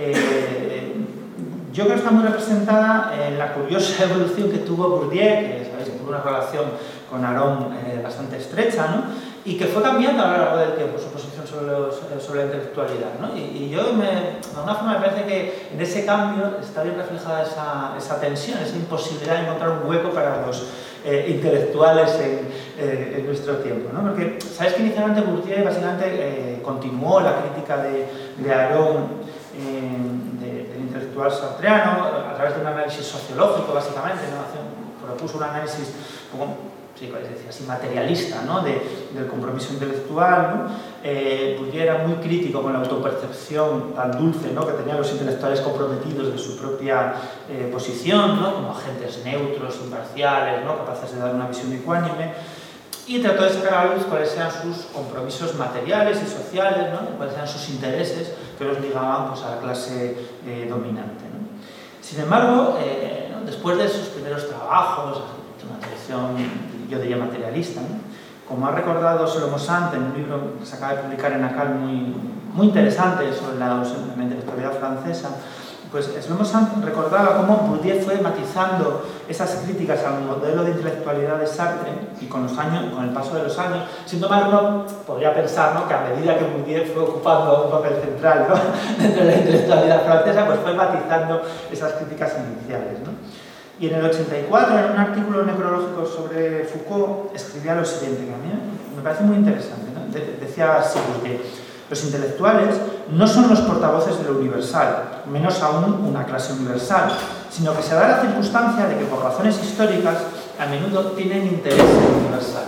yo creo que está muy representada en la curiosa evolución que tuvo Bourdieu, que sabéis que tuvo una relación con Aron bastante estrecha, ¿no? Y que fue cambiando a lo largo del tiempo su posición sobre la intelectualidad, ¿no? Y yo, de alguna forma, me parece que en ese cambio está bien reflejada esa tensión, esa imposibilidad de encontrar un hueco para los intelectuales en nuestro tiempo, ¿no? Porque sabéis que inicialmente Bourdieu básicamente continuó la crítica de Aron, del intelectual sartreano, a través de un análisis sociológico, básicamente, ¿no? Propuso un análisis un poco, sí, decía así, materialista, ¿no? del compromiso intelectual, ¿no? Bourdieu era muy crítico con la autopercepción tan dulce, ¿no? Que tenían los intelectuales comprometidos de su propia posición, ¿no? Como agentes neutros, imparciales, ¿no? Capaces de dar una visión ecuánime. Y trató de sacar a la luz cuáles eran sus compromisos materiales y sociales, ¿no? Cuáles eran sus intereses que los ligaban, pues, a la clase dominante, ¿no? Sin embargo, ¿no? Después de sus primeros trabajos, una tradición, yo diría, materialista, ¿no? Como ha recordado Shlomo Sant en un libro que se acaba de publicar en ACAL muy interesante sobre la intelectualidad francesa, pues Shlomo Sant recordaba cómo Bourdieu fue matizando esas críticas al modelo de intelectualidad de Sartre y con el paso de los años, sin tomar uno, podría pensar, ¿no? Que a medida que Bourdieu fue ocupando un papel central, ¿no? Dentro de la intelectualidad francesa, pues fue matizando esas críticas iniciales, ¿no? Y en el 84, en un artículo necrológico sobre Foucault, escribía lo siguiente, que a mí me parece muy interesante, ¿no? Decía así, Bourdieu: los intelectuales no son los portavoces de lo universal, menos aún una clase universal, sino que se da la circunstancia de que por razones históricas a menudo tienen interés en lo universal.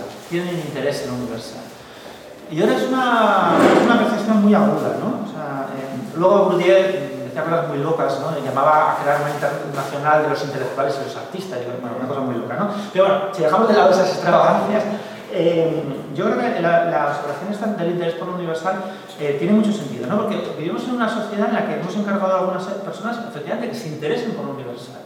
Y ahora es una percepción muy aguda, ¿no? O sea, luego Bourdieu decía cosas muy locas, ¿no? Llamaba a crear una internacional de los intelectuales y los artistas, bueno, una cosa muy loca, ¿no? Pero bueno, si dejamos de lado esas extravagancias, yo creo que la observación del interés por lo universal tiene mucho sentido, ¿no? Porque vivimos en una sociedad en la que hemos encargado a algunas personas, efectivamente, que se interesen por lo universal.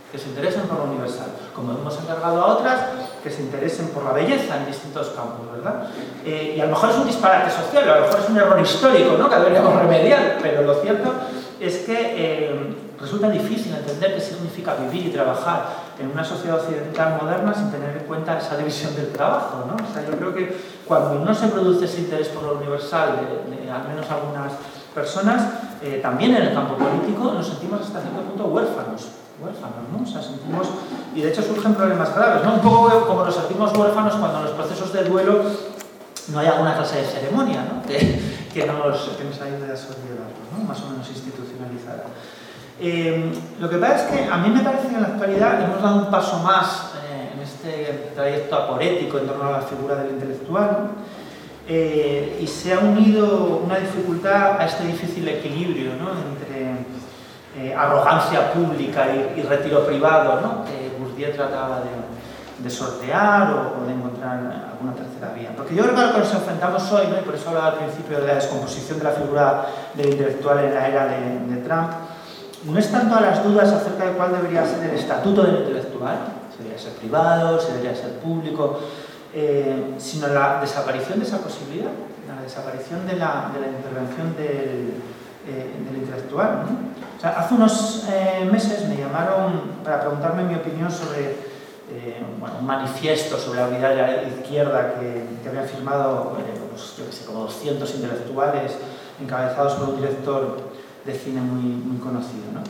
Como hemos encargado a otras que se interesen por la belleza en distintos campos, ¿verdad? Y a lo mejor es un disparate social, a lo mejor es un error histórico, ¿no? Que deberíamos remediar, pero lo cierto es que resulta difícil entender qué significa vivir y trabajar en una sociedad occidental moderna sin tener en cuenta esa división del trabajo, ¿no? O sea, yo creo que cuando no se produce ese interés por lo universal de al menos algunas personas, también en el campo político nos sentimos hasta cierto punto huérfanos, ¿no? O sea, sentimos, y de hecho surgen problemas graves, ¿no? Un poco como nos sentimos huérfanos cuando en los procesos de duelo no hay alguna clase de ceremonia, ¿no? que nos ayude a sobrellevarlo, ¿no? Más o menos institucionalizada. Lo que pasa es que a mí me parece que en la actualidad hemos dado un paso más en este trayecto aporético en torno a la figura del intelectual, ¿no? Y se ha unido una dificultad a este difícil equilibrio, ¿no? Entre arrogancia pública y retiro privado, ¿no? Que Bourdieu trataba de sortear o de encontrar alguna tercera vía. Porque yo creo que a lo que nos enfrentamos hoy, ¿no? Y por eso hablaba al principio de la descomposición de la figura del intelectual en la era de Trump, no es tanto a las dudas acerca de cuál debería ser el estatuto del intelectual, si debería ser privado, si debería ser público, sino la desaparición de esa posibilidad, la desaparición de la intervención del intelectual, ¿no? O sea, hace unos meses me llamaron para preguntarme mi opinión sobre bueno, un manifiesto sobre la unidad de la izquierda que habían firmado, pues, yo que sé, como 200 intelectuales encabezados por un director de cine muy conocido, ¿no?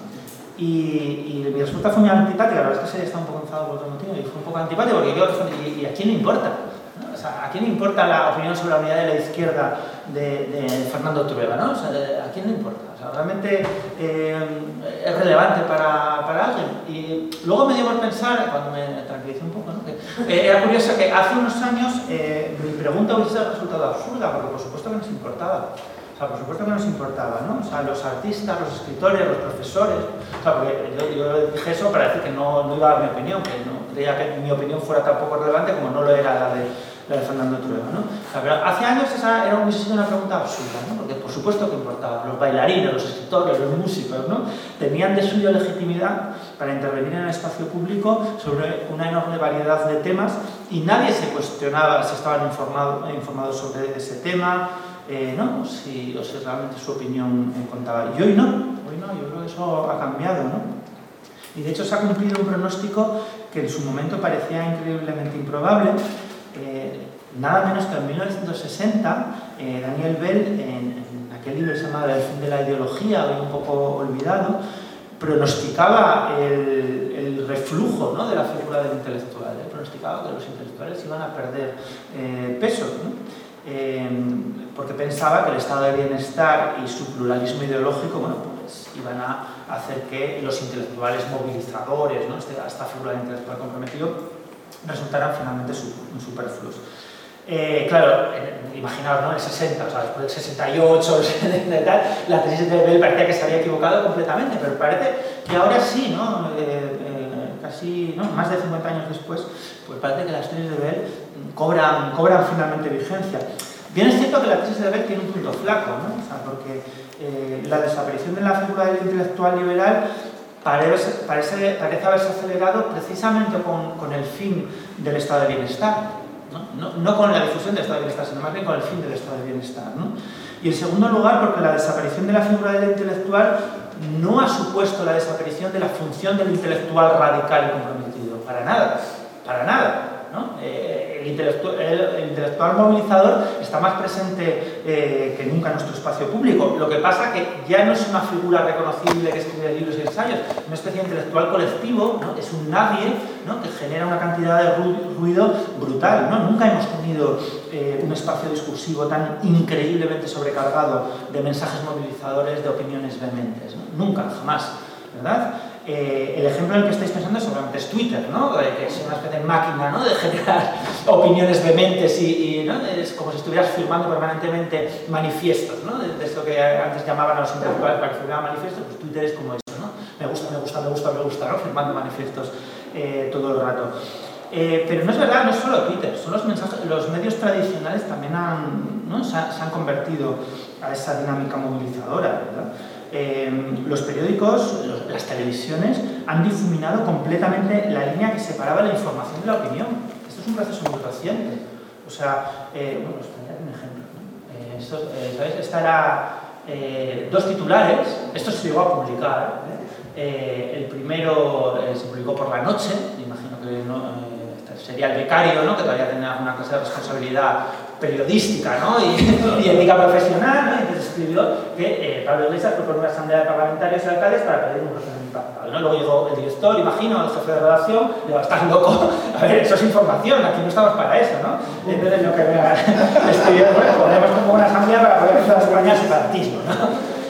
Y mi respuesta fue muy antipática, la verdad es que se está un poco enfadado por otro motivo, y fue un poco antipática porque yo respondí, ¿y a quién le importa? ¿No? O sea, ¿a quién le importa la opinión sobre la unidad de la izquierda de Fernando Trueba, ¿no? O sea, ¿a quién le importa? O sea, realmente es relevante para alguien. Y luego me dio por pensar, cuando me tranquilicé un poco, ¿no? Que era curioso que hace unos años mi pregunta hubiese resultado absurda, porque por supuesto que nos importaba. O sea, por supuesto que nos importaba, ¿no? O sea, los artistas, los escritores, los profesores. O sea, porque yo dije eso para decir que no iba a dar mi opinión, que no creía que mi opinión fuera tan poco relevante como no lo era la de Fernando Trueba, ¿no? O sea, pero hace años esa hubiese sido una pregunta absurda, ¿no? Porque por supuesto que importaba. Los bailarines, los escritores, los músicos, ¿no? Tenían de suyo legitimidad para intervenir en el espacio público sobre una enorme variedad de temas y nadie se cuestionaba si estaban informados sobre ese tema, ¿no? O si realmente su opinión contaba. Y hoy no, yo creo que eso ha cambiado, ¿no? Y de hecho se ha cumplido un pronóstico que en su momento parecía increíblemente improbable. Nada menos que en 1960, Daniel Bell, en aquel libro que se llama El fin de la ideología, hoy un poco olvidado, pronosticaba el reflujo, ¿no? De la figura del intelectual. Pronosticaba que los intelectuales iban a perder peso, ¿no? Porque pensaba que el estado de bienestar y su pluralismo ideológico, bueno, pues iban a hacer que los intelectuales movilizadores, ¿no? Esta figura del intelectual comprometido, resultaran finalmente superfluos. Claro, imaginaos, ¿no? En el 60, o sea, después del 68, tal, la tesis de Bell parecía que se había equivocado completamente, pero parece que ahora sí, ¿no? Casi, ¿no? Más de 50 años después, pues parece que las tesis de Bell cobran finalmente vigencia. Bien es cierto que la tesis de Bell tiene un punto flaco, ¿no? O sea, porque la desaparición de la figura del intelectual liberal parece haberse acelerado precisamente con el fin del estado de bienestar. No con la difusión del estado de bienestar, sino más bien con el fin del estado de bienestar, ¿no? Y en segundo lugar, porque la desaparición de la figura del intelectual no ha supuesto la desaparición de la función del intelectual radical y comprometido. Para nada, ¿no? El intelectual movilizador está más presente que nunca en nuestro espacio público. Lo que pasa que ya no es una figura reconocible que escribe libros y ensayos, una especie de intelectual colectivo, ¿no? Es un nadie, ¿no? Que genera una cantidad de ruido brutal, ¿no? Nunca hemos tenido un espacio discursivo tan increíblemente sobrecargado de mensajes movilizadores, de opiniones vehementes, ¿no? Nunca, jamás, ¿verdad? El ejemplo en el que estáis pensando seguramente es Twitter, ¿no? Que es una especie de máquina, ¿no? De generar opiniones vehementes y ¿no? Es como si estuvieras firmando permanentemente manifiestos, ¿no? De eso que antes llamaban a los intelectuales para que firmaran manifiestos, pues Twitter es como eso, ¿no? Me gusta, ¿no? Firmando manifiestos todo el rato. Pero no es verdad, no es solo Twitter, son los medios tradicionales también se han convertido a esa dinámica movilizadora, ¿verdad? Los periódicos, las televisiones han difuminado completamente la línea que separaba la información de la opinión. Esto es un proceso muy reciente. O sea, bueno, os pondré un ejemplo, ¿no? ¿Sabéis? Esta era dos titulares, esto se llegó a publicar. El primero se publicó por la noche, imagino que no, sería el becario, ¿no? Que todavía tenía alguna clase de responsabilidad periodística, ¿no? y ética profesional, ¿no? Y entonces escribió que Pablo Iglesias propone una asamblea de parlamentarios y alcaldes para pedir un procedimiento pactado, ¿no? Luego llegó el director, imagino, el jefe de redacción, digo, estás loco, a ver, eso es información, aquí no estamos para eso, ¿no? Y entonces lo que me escribió, bueno, podemos como una asamblea para poder empezar a España el separatismo, ¿no?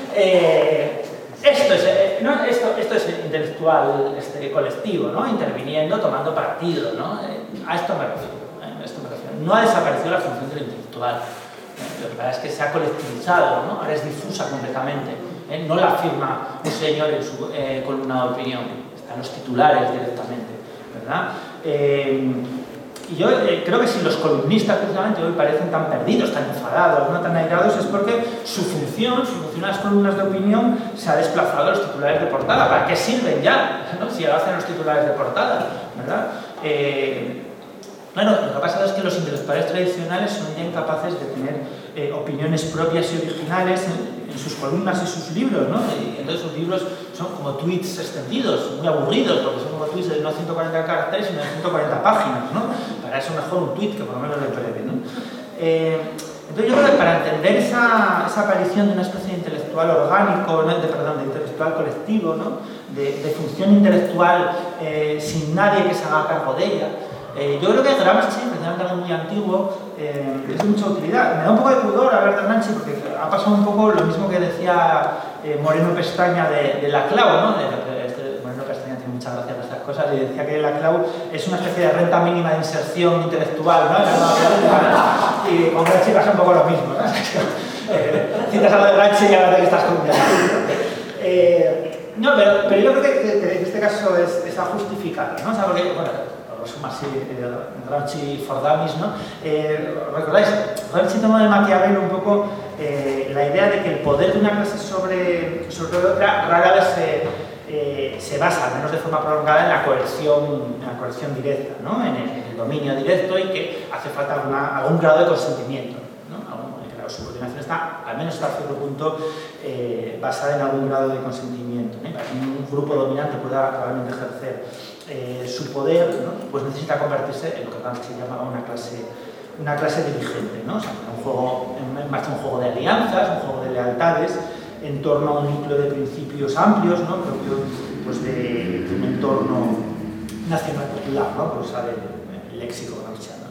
Esto es intelectual colectivo, ¿no? Interviniendo, tomando partido, ¿no? A esto me refiero. No ha desaparecido la función del intelectual. Lo que pasa es que se ha colectivizado, ¿no? Ahora es difusa completamente. No la firma un señor en su columna de opinión, están los titulares directamente, ¿verdad? Y yo creo que si los columnistas precisamente hoy parecen tan perdidos, tan enfadados, no tan airados, es porque su función en las columnas de opinión se ha desplazado a los titulares de portada. ¿Para qué sirven ya, ¿no? Si lo hacen los titulares de portada, ¿verdad? Bueno, lo que pasa es que los intelectuales tradicionales son ya incapaces de tener opiniones propias y originales en sus columnas y sus libros, ¿no? Y entonces sus libros son como tweets extendidos, muy aburridos, porque son como tweets de no 140 caracteres, sino de 140 páginas, ¿no? Para eso mejor un tweet que por lo menos le breve, ¿no? Entonces yo creo que para entender esa aparición de una especie de intelectual orgánico, de intelectual colectivo, ¿no? de función intelectual sin nadie que se haga cargo de ella, yo creo que Gramsci, precisamente algo muy antiguo, es de mucha utilidad. Me da un poco de pudor hablar de Gramsci porque ha pasado un poco lo mismo que decía Moreno Pestaña de Laclau, ¿no? Moreno Pestaña tiene mucha gracia para estas cosas y decía que Laclau es una especie de renta mínima de inserción intelectual, ¿no? Y con Gramsci pasa un poco lo mismo, ¿no? Citas algo de Gramsci y ahora que estás condenado. No, pero yo creo que en este caso está justificado, ¿no? O sea, porque, bueno, lo resumo así, Gramsci for Dummies, ¿no? ¿Recordáis? Gramsci tomó de Maquiavelo un poco la idea de que el poder de una clase sobre otra rara vez se basa, al menos de forma prolongada, en la coerción directa, ¿no? En el dominio directo y que hace falta algún grado de consentimiento, ¿no? La subordinación está, al menos hasta cierto punto, basada en algún grado de consentimiento, ¿no? Para que un grupo dominante pueda realmente ejercer su poder, ¿no? Pues necesita convertirse en lo que Gramsci llamaba una clase dirigente, ¿no? O sea, en marcha un juego de alianzas, un juego de lealtades en torno a un núcleo de principios amplios, ¿no? Propio pues, de un entorno nacional popular, ¿no? Por usar el léxico gramsciano.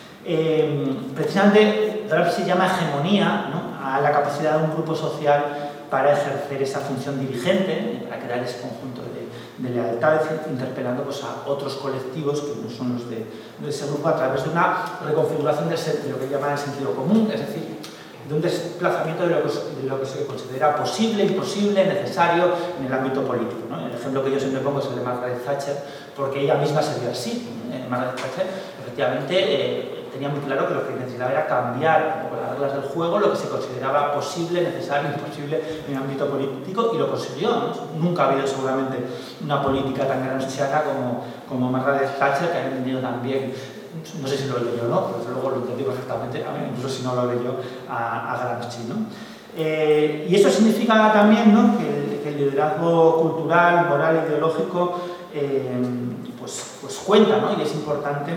Precisamente Gramsci llama hegemonía, ¿no? A la capacidad de un grupo social para ejercer esa función dirigente, para crear ese conjunto de lealtades, interpelando pues, a otros colectivos que no son los de ese grupo a través de una reconfiguración de lo que llaman el sentido común, es decir, de un desplazamiento de lo que se considera posible, imposible, necesario en el ámbito político, ¿no? El ejemplo que yo siempre pongo es el de Margaret Thatcher, porque ella misma se vio así. Margaret Thatcher, efectivamente, tenía muy claro que lo que necesitaba era cambiar un poco las reglas del juego, lo que se consideraba posible, necesario, imposible en el ámbito político, y lo consiguió, ¿no? Nunca ha habido seguramente una política tan gramsciana como Margaret Thatcher, que ha entendido también, no sé si lo leyó o no, pero desde luego lo entendí perfectamente, incluso si no lo leyó, a Gramsci, ¿no? Y eso significa también, ¿no? que el liderazgo cultural, moral, ideológico, pues cuenta, ¿no? Y es importante.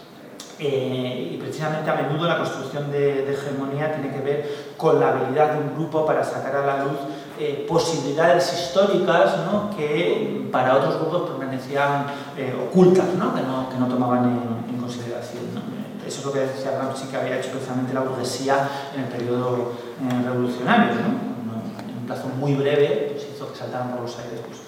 Y precisamente a menudo la construcción de hegemonía tiene que ver con la habilidad de un grupo para sacar a la luz posibilidades históricas, ¿no? Que para otros grupos permanecían ocultas, ¿no? Que no tomaban en consideración, ¿no? Eso es lo que decía Gramsci que había hecho precisamente la burguesía en el periodo revolucionario, ¿no? En un plazo muy breve pues hizo que saltaran por los aires pues,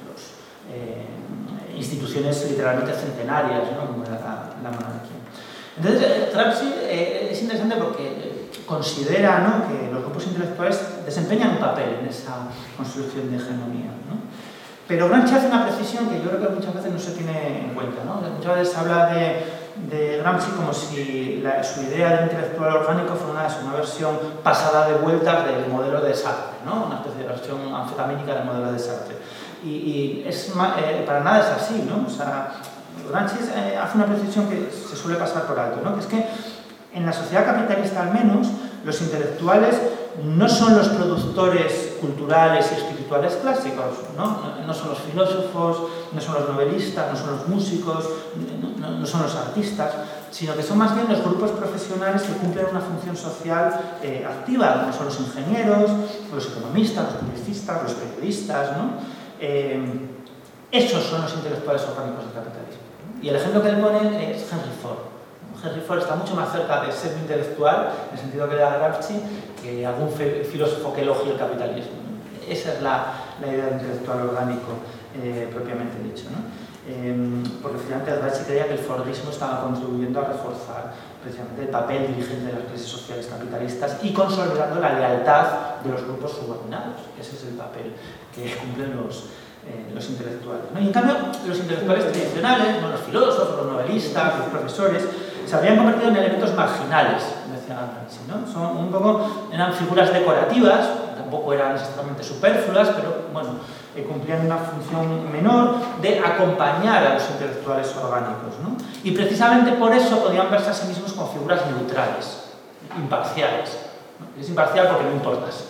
instituciones literalmente centenarias, ¿no? Como era la monarquía. Entonces, Gramsci es interesante porque considera, ¿no? que los grupos intelectuales desempeñan un papel en esa construcción de hegemonía, ¿no? Pero Gramsci hace una precisión que yo creo que muchas veces no se tiene en cuenta, ¿no? Muchas veces se habla de Gramsci como si su idea de intelectual orgánico fuera una versión pasada de vueltas del modelo de Sartre, ¿no? Una especie de versión anfetamínica del modelo de Sartre. Y para nada es así, ¿no? O sea, Gramsci hace una precisión que se suele pasar por alto, ¿no? Que es que en la sociedad capitalista al menos los intelectuales no son los productores culturales y espirituales clásicos, no son los filósofos, no son los novelistas, no son los músicos, no son los artistas, sino que son más bien los grupos profesionales que cumplen una función social activa, como son los ingenieros, los economistas, los publicistas, los periodistas, ¿no? Esos son los intelectuales orgánicos del capitalismo. Y el ejemplo que él pone es Henry Ford. Henry Ford está mucho más cerca de ser intelectual, en el sentido que da Gramsci, que algún filósofo que elogie el capitalismo. Esa es la idea de intelectual orgánico propiamente dicho, ¿no? Porque finalmente Gramsci creía que el Fordismo estaba contribuyendo a reforzar precisamente el papel dirigente de las clases sociales capitalistas y consolidando la lealtad de los grupos subordinados. Ese es el papel que cumplen los intelectuales, ¿no? Y en cambio, los intelectuales tradicionales, ¿no? Los filósofos, los novelistas, los profesores, se habían convertido en elementos marginales, decía Gramsci, ¿no? Eran figuras decorativas, tampoco eran exactamente superfluas, pero bueno, cumplían una función menor de acompañar a los intelectuales orgánicos, ¿no? Y precisamente por eso podían verse a sí mismos como figuras neutrales, imparciales, ¿no? Es imparcial porque no importas,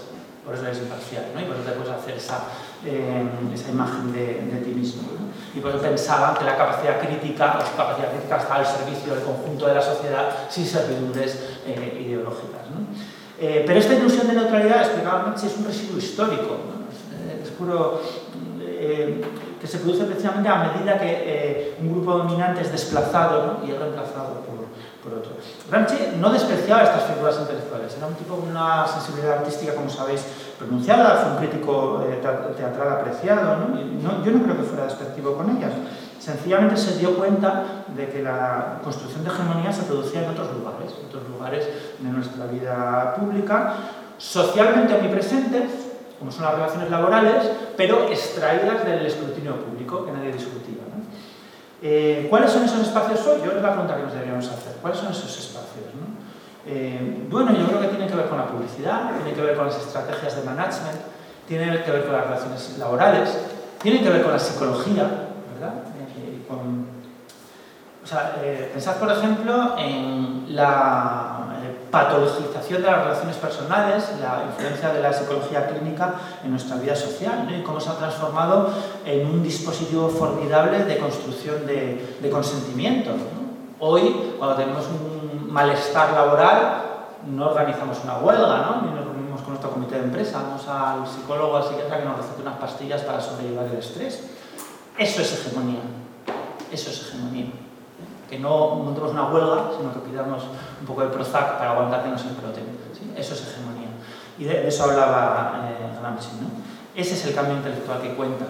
por eso eres imparcial, ¿no? Y por eso te puedes hacer esa imagen de ti mismo, ¿no? Y por eso pensaban que la capacidad crítica, o su capacidad crítica estaba al servicio del conjunto de la sociedad sin servidumbres ideológicas, ¿no? Pero esta ilusión de neutralidad, explicaba Nietzsche, es un residuo histórico, ¿no? Es puro... que se produce precisamente a medida que un grupo dominante es desplazado, ¿no? Y es reemplazado por otro. Gramsci no despreciaba estas figuras intelectuales, era un tipo con una sensibilidad artística, como sabéis, pronunciada, fue un crítico teatral apreciado, ¿no? Yo no creo que fuera despectivo con ellas, sencillamente se dio cuenta de que la construcción de hegemonía se producía en otros lugares de nuestra vida pública, socialmente omnipresentes, como son las relaciones laborales, pero extraídas del escrutinio público, que nadie discutía, ¿no? ¿Cuáles son esos espacios hoy? Yo creo que es la pregunta que nos deberíamos hacer. ¿Cuáles son esos espacios, ¿no? Bueno, yo creo que tiene que ver con la publicidad, tiene que ver con las estrategias de management, tiene que ver con las relaciones laborales, tiene que ver con la psicología, ¿verdad? Pensad, por ejemplo, en la patologización de las relaciones personales, la influencia de la psicología clínica en nuestra vida social, ¿no? Y cómo se ha transformado en un dispositivo formidable de construcción de consentimiento, ¿no? Hoy, cuando tenemos un malestar laboral, no organizamos una huelga, ¿no? Ni nos reunimos con nuestro comité de empresa, vamos al psicólogo o al psiquiatra que nos recete unas pastillas para sobrellevar el estrés. Eso es hegemonía. Eso es hegemonía. Que no montemos una huelga, sino que pidamos un poco de Prozac para aguantar que nos exploten, ¿sí? Eso es hegemonía. Y de eso hablaba Gramsci, ¿no? Ese es el cambio intelectual que cuenta.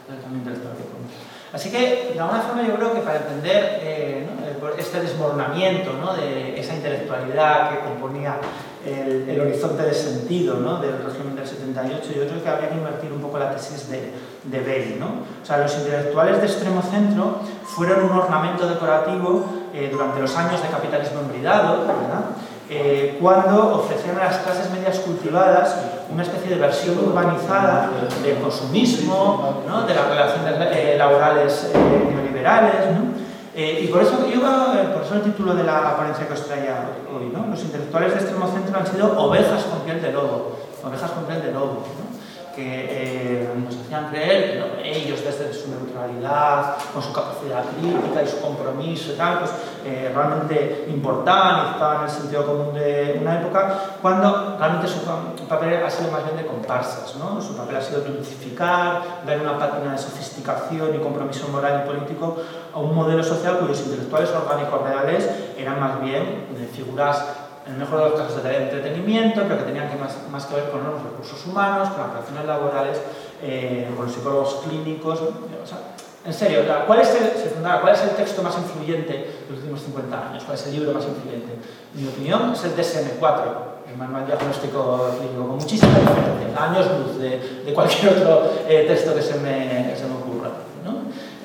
Así que, de alguna forma, yo creo que para entender ¿no? este desmoronamiento, ¿no? De esa intelectualidad que componía el horizonte de sentido, ¿no? Del régimen del 78, yo creo que habría que invertir un poco la tesis de Bell, ¿no? O sea, los intelectuales de extremo centro fueron un ornamento decorativo durante los años de capitalismo embridado, ¿verdad? Cuando ofrecieron a las clases medias cultivadas una especie de versión urbanizada del consumismo, ¿no? De las relaciones laborales neoliberales, ¿no? Y por eso el título de la ponencia que os traía hoy, ¿no? Los intelectuales de extremo centro han sido ovejas con piel de lobo, ¿no? Que nos hacían creer que, ¿no? Ellos, desde su neutralidad, con su capacidad crítica y su compromiso y tal, pues realmente importaban y estaban en el sentido común de una época, cuando realmente su papel ha sido más bien de comparsas, ¿no? Su papel ha sido dulcificar, dar una pátina de sofisticación y compromiso moral y político a un modelo social cuyos intelectuales orgánicos reales eran más bien figuras, en el mejor de los casos, de entretenimiento, pero que tenían más que ver con los recursos humanos, con las relaciones laborales, con los psicólogos clínicos. O sea, en serio, ¿cuál es el texto más influyente de los últimos 50 años? ¿Cuál es el libro más influyente? En mi opinión, es el DSM-4, el Manual Diagnóstico Clínico, con muchísima diferencia, años luz de cualquier otro texto que se me ocurra, ¿no?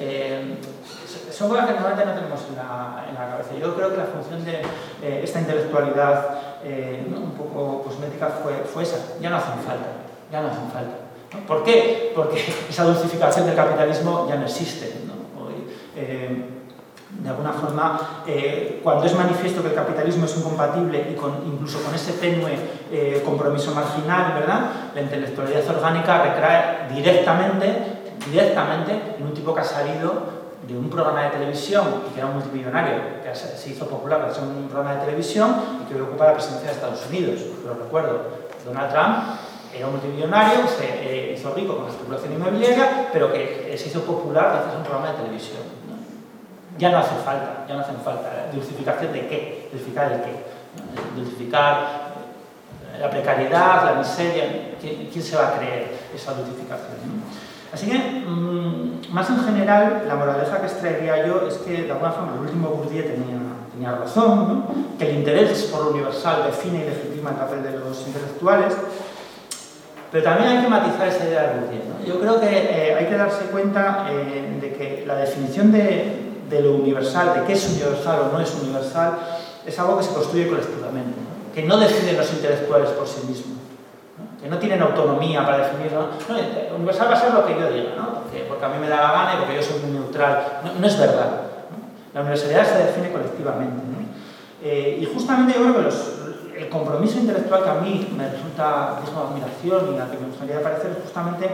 Son cosas que normalmente no tenemos en la cabeza. Yo creo que la función de esta intelectualidad un poco cosmética fue esa. Ya no hacen falta. ¿No? ¿Por qué? Porque esa dulcificación del capitalismo ya no existe, ¿no? Hoy, de alguna forma, cuando es manifiesto que el capitalismo es incompatible y incluso con ese tenue compromiso marginal, ¿verdad? La intelectualidad orgánica recae directamente en un tipo que ha salido de un programa de televisión y que era un multimillonario, que se hizo popular por ser un programa de televisión y que hoy ocupa la presidencia de Estados Unidos. Lo recuerdo. Donald Trump era un multimillonario, se hizo rico con la especulación inmobiliaria, pero que se hizo popular gracias a un programa de televisión, ¿no? Ya no hacen falta. ¿Dulcificación de qué? ¿Dulcificar el qué? ¿No? Dulcificar la precariedad, la miseria. ¿Quién se va a creer esa dulcificación, ¿no? Así que, más en general, la moraleja que extraería yo es que, de alguna forma, el último Bourdieu tenía razón, ¿no? Que el interés por lo universal define y legitima el papel de los intelectuales, pero también hay que matizar esa idea de Bourdieu, ¿no? Yo creo que hay que darse cuenta de que la definición de lo universal, de qué es universal o no es universal, es algo que se construye colectivamente, ¿no? Que no deciden los intelectuales por sí mismos, que no tienen autonomía para definirlo. No, universal va a ser lo que yo diga, ¿no? Porque a mí me da la gana y porque yo soy muy neutral. No es verdad, ¿no? La universalidad se define colectivamente, ¿no? Y justamente yo creo que el compromiso intelectual que a mí me resulta de admiración y a que me gustaría parecer es justamente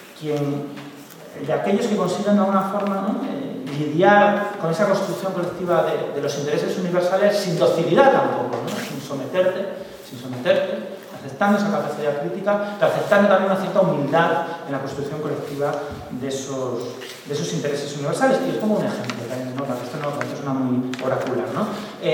de aquellos que consiguen de alguna forma, ¿no?, lidiar con esa construcción colectiva de los intereses universales sin docilidad tampoco, ¿no?, sin someterte, aceptando esa capacidad crítica, pero aceptando también una cierta humildad en la construcción colectiva de esos intereses universales. Y os pongo un ejemplo, ¿no?, para que esto no suena muy oracular, ¿no?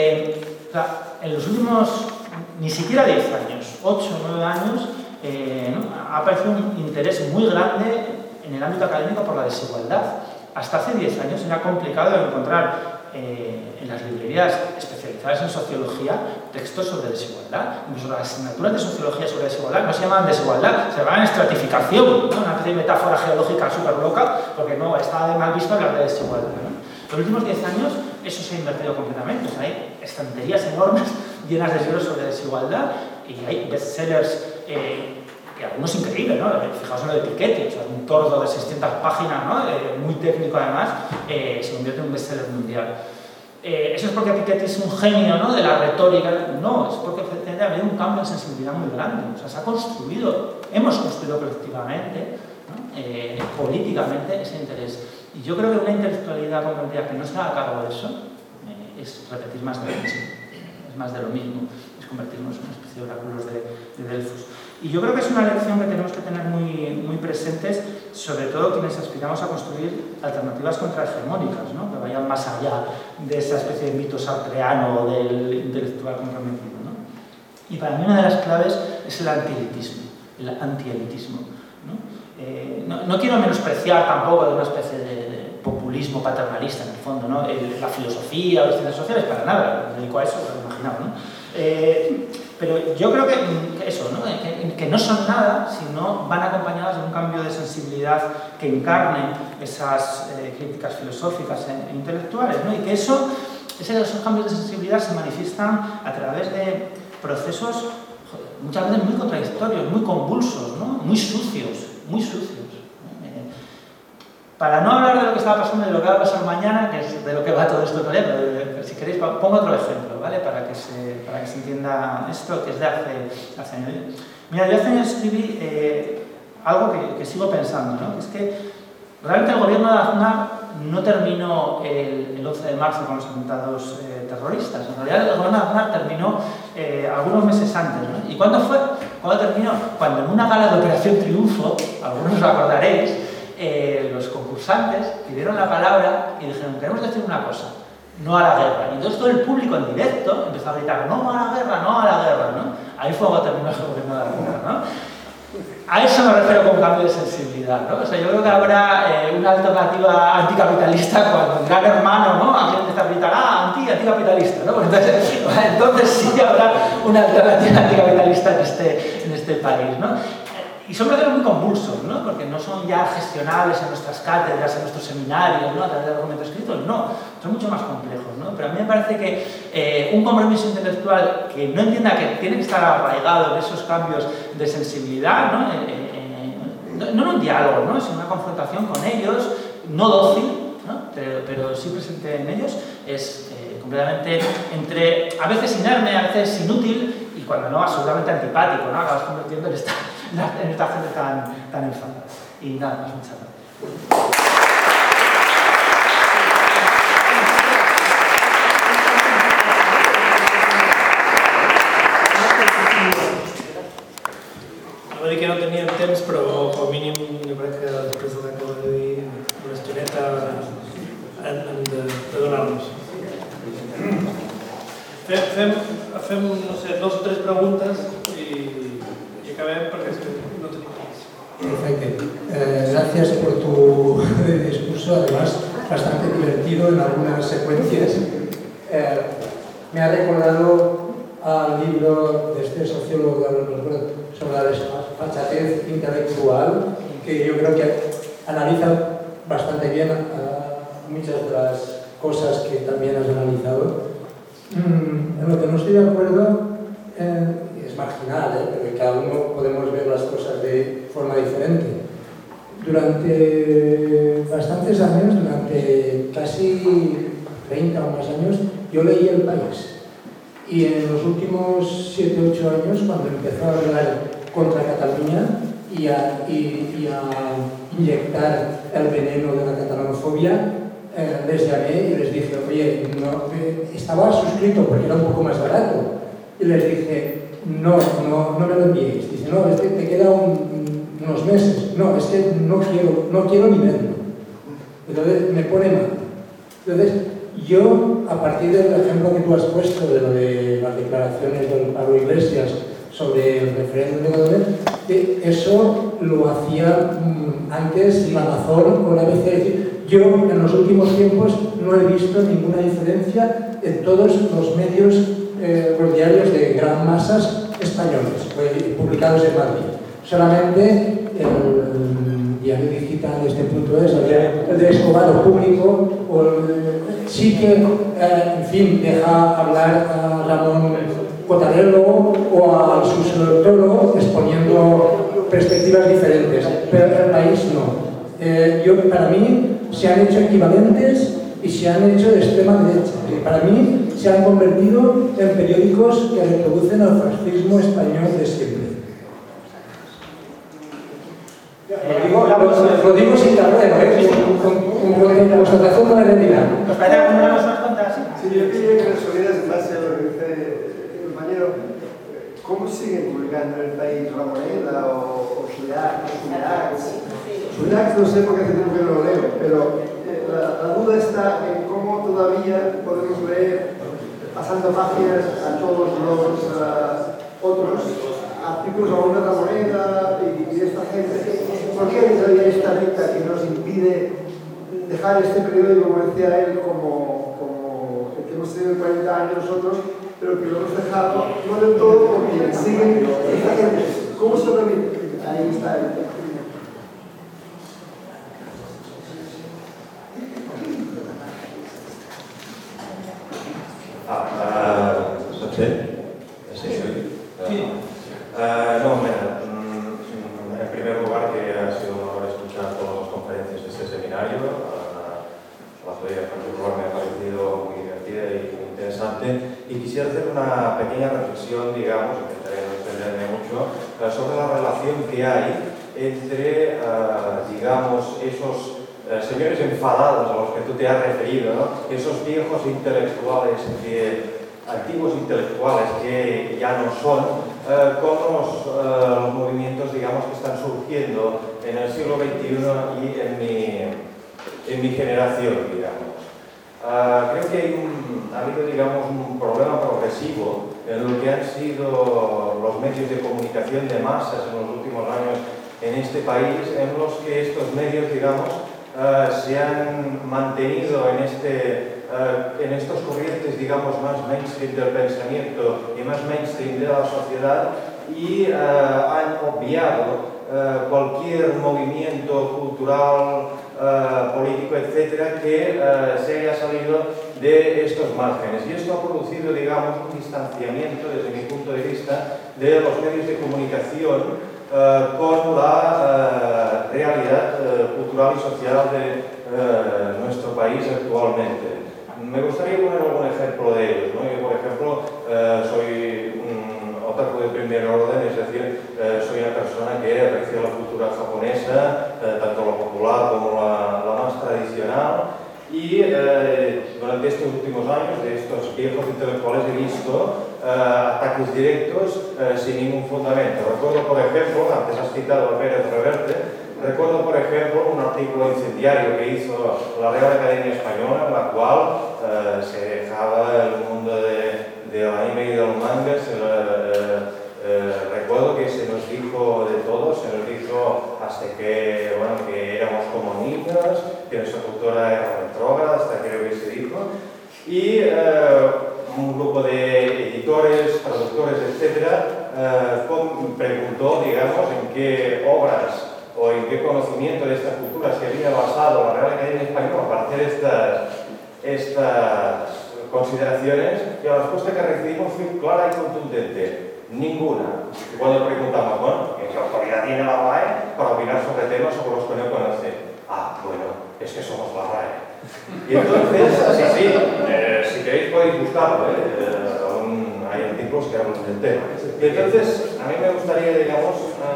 En los últimos, ni siquiera 10 años, 8 o 9 años, ¿no?, ha aparecido un interés muy grande en el ámbito académico por la desigualdad. Hasta hace 10 años era complicado encontrar en las librerías especializadas en sociología textos sobre desigualdad. Incluso las asignaturas de sociología sobre desigualdad no se llamaban desigualdad, se llamaban estratificación, ¿no?, una especie de metáfora geológica súper loca, porque no estaba mal visto hablar de desigualdad, ¿no? En los últimos 10 años eso se ha invertido completamente. O sea, hay estanterías enormes llenas de libros sobre desigualdad y hay bestsellers que algunos increíbles, ¿no? Fijaos en lo de Piketty, o sea, un tordo de 600 páginas, ¿no?, muy técnico además, se convierte en un bestseller mundial. ¿Eso es porque Piketty es un genio, ¿no?, de la retórica? No, es porque ha habido un cambio de sensibilidad muy grande. O sea, hemos construido colectivamente, ¿no?, políticamente ese interés. Y yo creo que una intelectualidad comprometida que no se haga cargo de eso es repetir más de lo mismo. Es más de lo mismo, es convertirnos en una especie de oráculos de Delfos. Y yo creo que es una lección que tenemos que tener muy presentes, sobre todo quienes aspiramos a construir alternativas contrahegemónicas, ¿no?, que vayan más allá de esa especie de mito sartreano del intelectual comprometido, ¿no? Y para mí una de las claves es el antielitismo, ¿no? No quiero menospreciar tampoco de una especie de populismo paternalista en el fondo, ¿no?, la filosofía o las ciencias sociales, para nada, me dedico a eso, lo imaginaba, ¿no? Pero yo creo que eso, ¿no?, que no son nada si no van acompañadas de un cambio de sensibilidad que encarne esas críticas filosóficas e intelectuales, ¿no? Y que esos cambios de sensibilidad se manifiestan a través de procesos muchas veces muy contradictorios, muy convulsos, ¿no?, muy sucios. Para no hablar de lo que estaba pasando y de lo que va a pasar mañana, que es de lo que va todo esto todavía, pero si queréis pongo otro ejemplo, ¿vale?, para que se entienda esto, que es de hace años. Mira, yo hace años escribí algo que sigo pensando, ¿no?, que es que realmente el gobierno de Aznar no terminó el 11 de marzo con los atentados terroristas. En realidad el gobierno de Aznar terminó algunos meses antes, ¿no? ¿Y cuándo fue? ¿Cuándo terminó? Cuando en una gala de Operación Triunfo, algunos lo acordaréis, los concursantes pidieron la palabra y dijeron: queremos decir una cosa, no a la guerra. Y entonces todo el público en directo empezó a gritar: no a la guerra, no a la guerra, ¿no? Ahí fue cuando terminó el gobierno de Aznar, ¿no? A eso me refiero con cambio de sensibilidad, ¿no? O sea, yo creo que habrá una alternativa anticapitalista cuando el Gran Hermano, ¿no?, alguien empieza a gritar: anticapitalista, ¿no? Entonces sí habrá una alternativa anticapitalista en este país, ¿no? Y son procesos muy convulsos, ¿no?, porque no son ya gestionables en nuestras cátedras, en nuestros seminarios, ¿no?, a través de documentos escritos, no, son mucho más complejos, ¿no? Pero a mí me parece que un compromiso intelectual que no entienda que tiene que estar arraigado en esos cambios de sensibilidad, ¿no?, no en un diálogo, ¿no?, sino una confrontación con ellos, no dócil, ¿no?, pero sí presente en ellos, es completamente a veces inerme, a veces inútil, y cuando no, absolutamente antipático, ¿no? Acabas convirtiendo en esta gente tan enfadada. Y nada más, muchas gracias. No dic que no teníem temps, però com a mínim jo crec que després del que acabo de dir una estoneta hem de donar-nos. Fem, no sé, 2 o 3 preguntes y acabem perquè no tenim temps. Perfecto. Gracias por tu discurso, además bastante divertido en algunas secuencias. Me ha recordado al libro de este sociólogo sobre la desfachatez intelectual, que yo creo que analiza bastante bien muchas de las cosas que también has analizado. En lo que no estoy de acuerdo es marginal, porque cada uno podemos ver las cosas de forma diferente. Durante bastantes años, durante casi 30 o más años, yo leí El País. Y en los últimos 7 o 8 años, cuando empezó a hablar contra Cataluña y a inyectar el veneno de la catalanofobia, les llamé y les dije, oye, no, estaba suscrito porque era un poco más barato. Y les dije, no me lo enviéis. Dice, no, es que te quedan unos meses. No, es que no quiero ni verlo. Entonces me pone mal. Entonces, yo, a partir del ejemplo que tú has puesto de lo de las declaraciones del Pablo Iglesias sobre el referéndum de Cataluña, eso lo hacía antes la Amazon o la ABC. Es decir, yo en los últimos tiempos no he visto ninguna diferencia en todos los medios, los diarios de gran masas españoles, publicados en Madrid. Solamente el diario digital, .es, el de Escobar Público, sí que, en fin, deja hablar a Ramón Cotarello o al subsecretario exponiendo perspectivas diferentes, pero el país no. Para mí se han hecho equivalentes y se han hecho de extrema derecha. Para mí se han convertido en periódicos que reproducen al fascismo español de siempre. Lo digo sin tablero, con constatación de la realidad. ¿Nos parece que tenemos unas cuantas? Sí, yo quería que resumieras en base a lo que dice el compañero. ¿Cómo siguen publicando en el país Ramoneda o Sulax? Sulax no sé porque hace tiempo que no lo leo, pero la duda está en cómo todavía podemos leer, pasando páginas a todos los otros artículos a una Ramoneda y esta gente. ¿Por qué hay todavía esta dicta que nos impide dejar este periódico, como decía él, como el que hemos tenido 40 años nosotros, pero que lo hemos dejado, no del todo, porque siguen esta gente? ¿Cómo sobrevive? Ahí está el tema. En primer lugar, que ha sido un honor escuchar todas las conferencias de este seminario. La teoría particular me ha parecido muy divertida y muy interesante. Y quisiera hacer una pequeña reflexión, digamos, intentaré no extenderme mucho, sobre la relación que hay entre, digamos, esos señores enfadados a los que tú te has referido, ¿no? Esos viejos intelectuales, antiguos intelectuales que ya no son, con los movimientos, digamos, que están surgiendo en el siglo XXI y en mi generación, digamos. Creo que ha habido, digamos, un problema progresivo en lo que han sido los medios de comunicación de masas en los últimos años en este país, en los que estos medios, digamos, se han mantenido en estos corrientes, digamos, más mainstream del pensamiento y más mainstream de la sociedad, y han obviado cualquier movimiento cultural, político, etcétera, que se haya salido de estos márgenes. Y esto ha producido, digamos, un distanciamiento, desde mi punto de vista, de los medios de comunicación con la realidad cultural y social de nuestro país actualmente. Me gustaría poner algún ejemplo de ellos, ¿no? Yo, por ejemplo, soy un otaku de primer orden, es decir, soy una persona que aprecia la cultura japonesa, tanto la popular como la más tradicional, y durante estos últimos años de estos viejos intelectuales he visto ataques directos sin ningún fundamento. Recuerdo, por ejemplo, antes has citado a Pérez Reverte, recuerdo, por ejemplo, un artículo incendiario que hizo la Real Academia Española, en la cual se dejaba el mundo del anime y del manga. Recuerdo que se nos dijo de todo, se nos dijo hasta que, bueno, que éramos como niños, que nuestra cultura era retrógrada, hasta creo que se dijo. Y un grupo de editores, traductores, etcétera, preguntó, digamos, en qué obras o en qué conocimiento de esta cultura se había basado la Real Academia Española para hacer estas consideraciones, y la respuesta que recibimos fue clara y contundente: ninguna. Y cuando preguntamos, bueno, ¿qué autoridad tiene la RAE para opinar sobre temas sobre los que no conoce? Ah, bueno, es que somos la RAE. Y entonces, sí, si queréis podéis buscarlo, un artículos que hablan del tema. Y entonces, a mí me gustaría, digamos,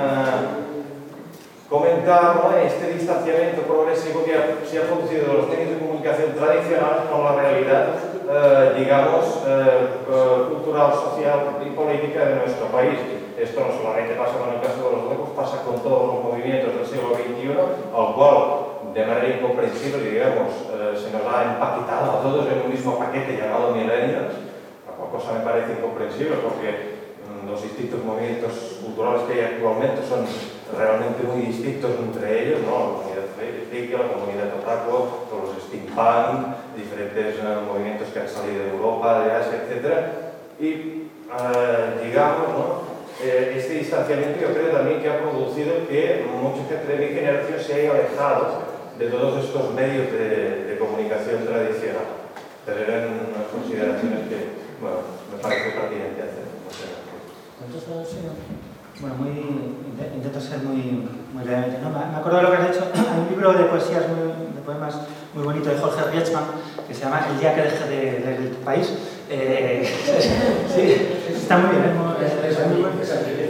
comentar, ¿no?, este distanciamiento progresivo que se ha producido de los medios de comunicación tradicionales con la realidad, digamos, cultural, social y política de nuestro país. Esto no solamente pasa con el caso de los huecos, pasa con todos los movimientos del siglo XXI, al cual, de manera incomprensible, digamos, se nos ha empaquetado a todos en un mismo paquete llamado millennials, la cual cosa me parece incomprensible porque los distintos movimientos culturales que hay actualmente son realmente muy distintos entre ellos, ¿no? La comunidad friki, la comunidad otaku, los steampunk, diferentes movimientos que han salido de Europa, de Asia, etc. Y, digamos, ¿no?, este distanciamiento yo creo también que ha producido que mucha gente de mi generación se haya alejado de todos estos medios de comunicación tradicional. Pero eran unas consideraciones que, bueno, me parece pertinente hacer. Bueno, intento ser muy brevemente, ¿no? Me acuerdo de lo que has dicho. Hay un libro de poesías, de poemas muy bonito de Jorge Rietzmann que se llama El día que deje de leer el país. Sí, está muy bien, es muy bueno.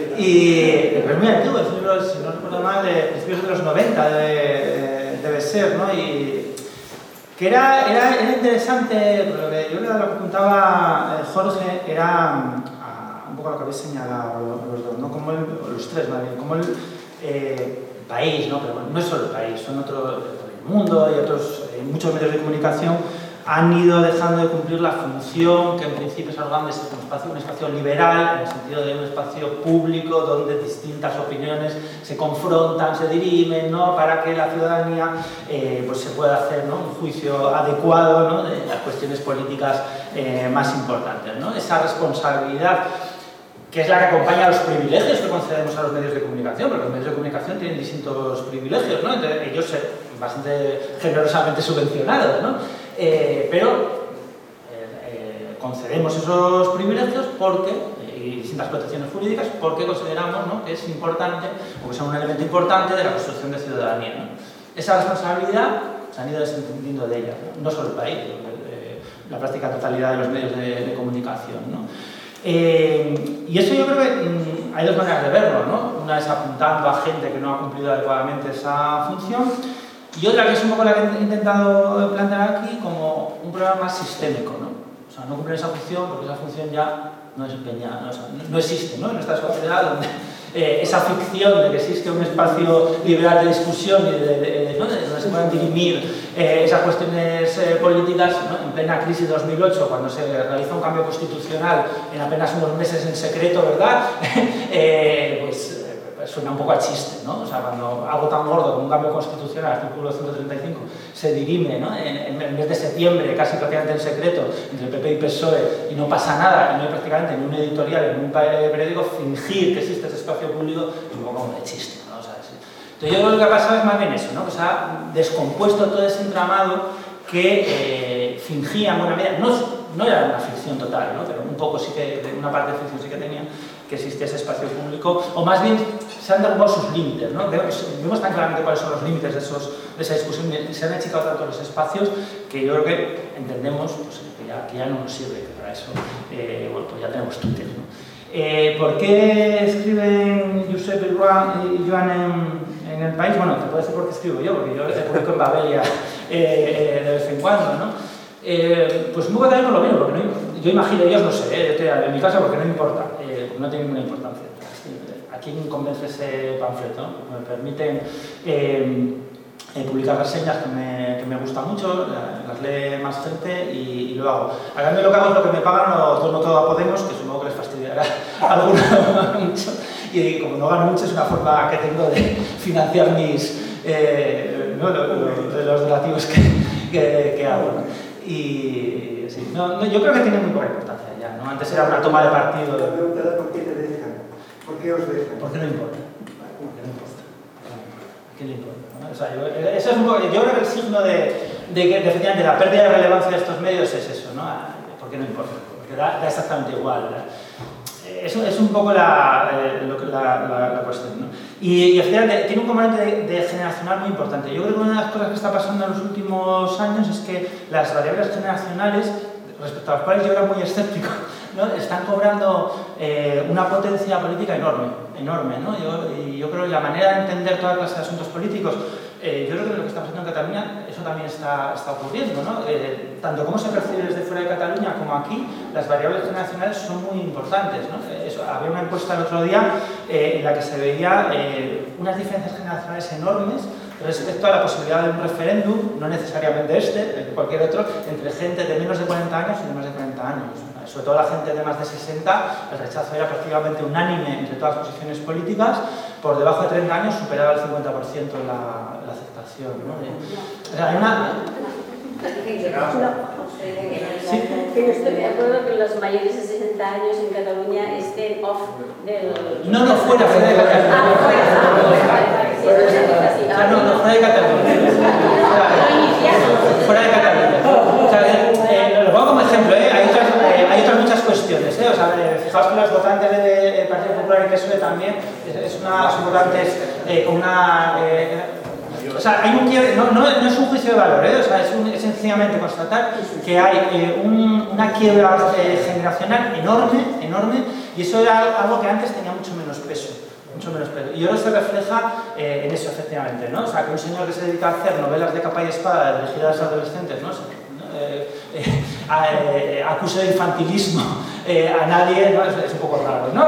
Y es muy antiguo, es un libro, si no recuerdo mal, de principios de los 90, debe ser, ¿no? Y que era interesante, porque yo creo que lo que apuntaba Jorge era un poco lo que habéis señalado los dos, ¿no? Como los tres más bien, como el país, ¿no? Pero bueno, no es solo el país, son otros, el mundo y otros, muchos medios de comunicación han ido dejando de cumplir la función que en principio es algo de ser un espacio liberal, en el sentido de un espacio público donde distintas opiniones se confrontan, se dirimen, ¿no?, para que la ciudadanía pues se pueda hacer, ¿no?, un juicio adecuado, ¿no?, de las cuestiones políticas más importantes, ¿no? Esa responsabilidad, que es la que acompaña a los privilegios que concedemos a los medios de comunicación, porque los medios de comunicación tienen distintos privilegios, ¿no? Entonces, ellos bastante generosamente subvencionados, ¿no? Pero concedemos esos privilegios porque, y distintas protecciones jurídicas, porque consideramos, ¿no?, que es importante, o que son un elemento importante de la construcción de ciudadanía, ¿no? Esa responsabilidad se han ido desentendiendo de ella, no solo el país, la práctica totalidad de los medios de comunicación, ¿no? Y eso yo creo que hay dos maneras de verlo, ¿no? Una es apuntando a gente que no ha cumplido adecuadamente esa función, y otra que es un poco la que he intentado plantear aquí como un problema más sistémico, ¿no? O sea, no cumplen esa función porque esa función ya no es empeñada, ¿no? O sea, no existe, ¿no?, en nuestra sociedad donde esa ficción de que existe un espacio liberal de discusión y ¿no?, donde se puedan dirimir esas cuestiones políticas, ¿no?, en plena crisis de 2008, cuando se realiza un cambio constitucional en apenas unos meses en secreto, ¿verdad? Pues suena un poco a chiste, ¿no? O sea, cuando algo tan gordo como un cambio constitucional, artículo 135, se dirime, ¿no?, en el mes de septiembre, casi prácticamente en secreto, entre el PP y PSOE, y no pasa nada, y no hay prácticamente ni un editorial, ni un periódico, fingir que existe ese espacio público es un poco como de chiste, ¿no? O sea, sí. Entonces yo creo que lo que ha pasado es más bien eso, ¿no?, que se ha descompuesto todo ese entramado que fingía en buena medida, no era una ficción total, ¿no?, pero un poco sí que, una parte de ficción sí que tenía, que existía ese espacio público, o más bien se han derrumbado sus límites, ¿no? Vemos tan claramente cuáles son los límites de esa discusión, y se han achicado tanto los espacios que yo creo que entendemos pues, que ya no nos sirve, que para eso bueno, pues ya tenemos Twitter, ¿no? ¿Por qué escriben Josep y Joan en El País? Bueno, te puedo decir por qué escribo yo, porque yo publico en Babelia de vez en cuando, ¿no? Pues un poco también por lo mismo, porque yo imagino, ellos no sé, en mi caso porque no me importa, no tiene ninguna importancia. ¿A quién convence ese panfleto? ¿No? Me permiten publicar reseñas que me gustan mucho, las lee más gente y lo hago. A cambio lo que hago es lo que me pagan, lo dono todo a Podemos, que supongo que les fastidiará a alguno mucho, y como no gano mucho es una forma que tengo de financiar mis los donativos que hago, ¿no? Y sí, yo creo que tiene muy poca importancia ya, ¿no? Antes era una toma de partido. La pregunta era ¿por qué te dejan? ¿Por qué os dejan? ¿Por qué no importa? ¿Por qué no importa? ¿A quién le importa? ¿No? O sea, eso es un poco, yo creo que el signo de que efectivamente la pérdida de relevancia de estos medios es eso, ¿no? ¿Por qué no importa? Porque da exactamente igual, ¿verdad? Eso es un poco la cuestión, ¿no? Y efectivamente tiene un componente de generacional muy importante. Yo creo que una de las cosas que está pasando en los últimos años es que las variables generacionales, respecto a las cuales yo era muy escéptico ¿no? Están cobrando una potencia política enorme, ¿no? Yo creo que la manera de entender toda clase de asuntos políticos, yo creo que lo que está pasando en Cataluña, eso también está ocurriendo, ¿no? Tanto como se percibe desde fuera de Cataluña como aquí, las variables generacionales son muy importantes, ¿no? Había una encuesta el otro día en la que se veía unas diferencias generacionales enormes respecto a la posibilidad de un referéndum, no necesariamente cualquier otro, entre gente de menos de 40 años y de más de 40 años. Sobre todo la gente de más de 60, el rechazo era prácticamente unánime entre todas las posiciones políticas, por debajo de 30 años superaba el 50% la aceptación, ¿no? O sea, hay una... Sí. Que yo estoy de acuerdo que los mayores de 60 años en Cataluña estén off del... No, fuera de Cataluña. No, fuera de Cataluña. Fuera de Cataluña. O sea, lo pongo como ejemplo, hay otras muchas cuestiones, O sea, fijaos que los votantes del Partido Popular y PSOE también son votantes con una... o sea, hay un quiebre, no es un juicio de valor, o sea, es sencillamente constatar que hay una quiebra generacional enorme, y eso era algo que antes tenía mucho menos peso. Y ahora se refleja en eso, efectivamente, ¿no? O sea, que un señor que se dedica a hacer novelas de capa y espada dirigidas a adolescentes, ¿no? Acuse de infantilismo a nadie, ¿no? Es un poco raro, ¿no?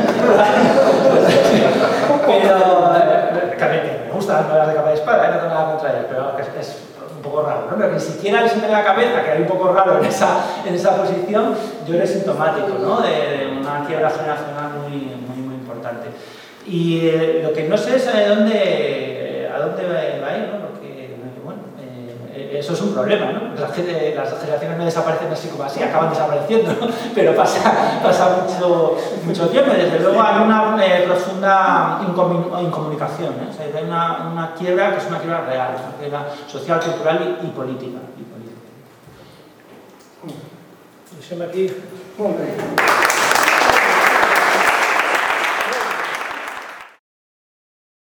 Pero que me gustan las novelas de capa y espada, no tengo nada contra él, pero es un poco raro, ¿no? Pero ni siquiera le siente en la cabeza que hay un poco raro en esa posición, yo era sintomático, ¿no? De una quiebra generacional muy importante. Y lo que no sé es a dónde va a ir, ¿no? Eso es un problema, ¿no? Las generaciones no desaparecen así como así, acaban desapareciendo, ¿no? Pero pasa mucho tiempo, y desde luego hay una profunda incomunicación, ¿eh? O sea, hay una quiebra que es una quiebra real, es una quiebra social, cultural y política. Deixem aquí. Molt bé.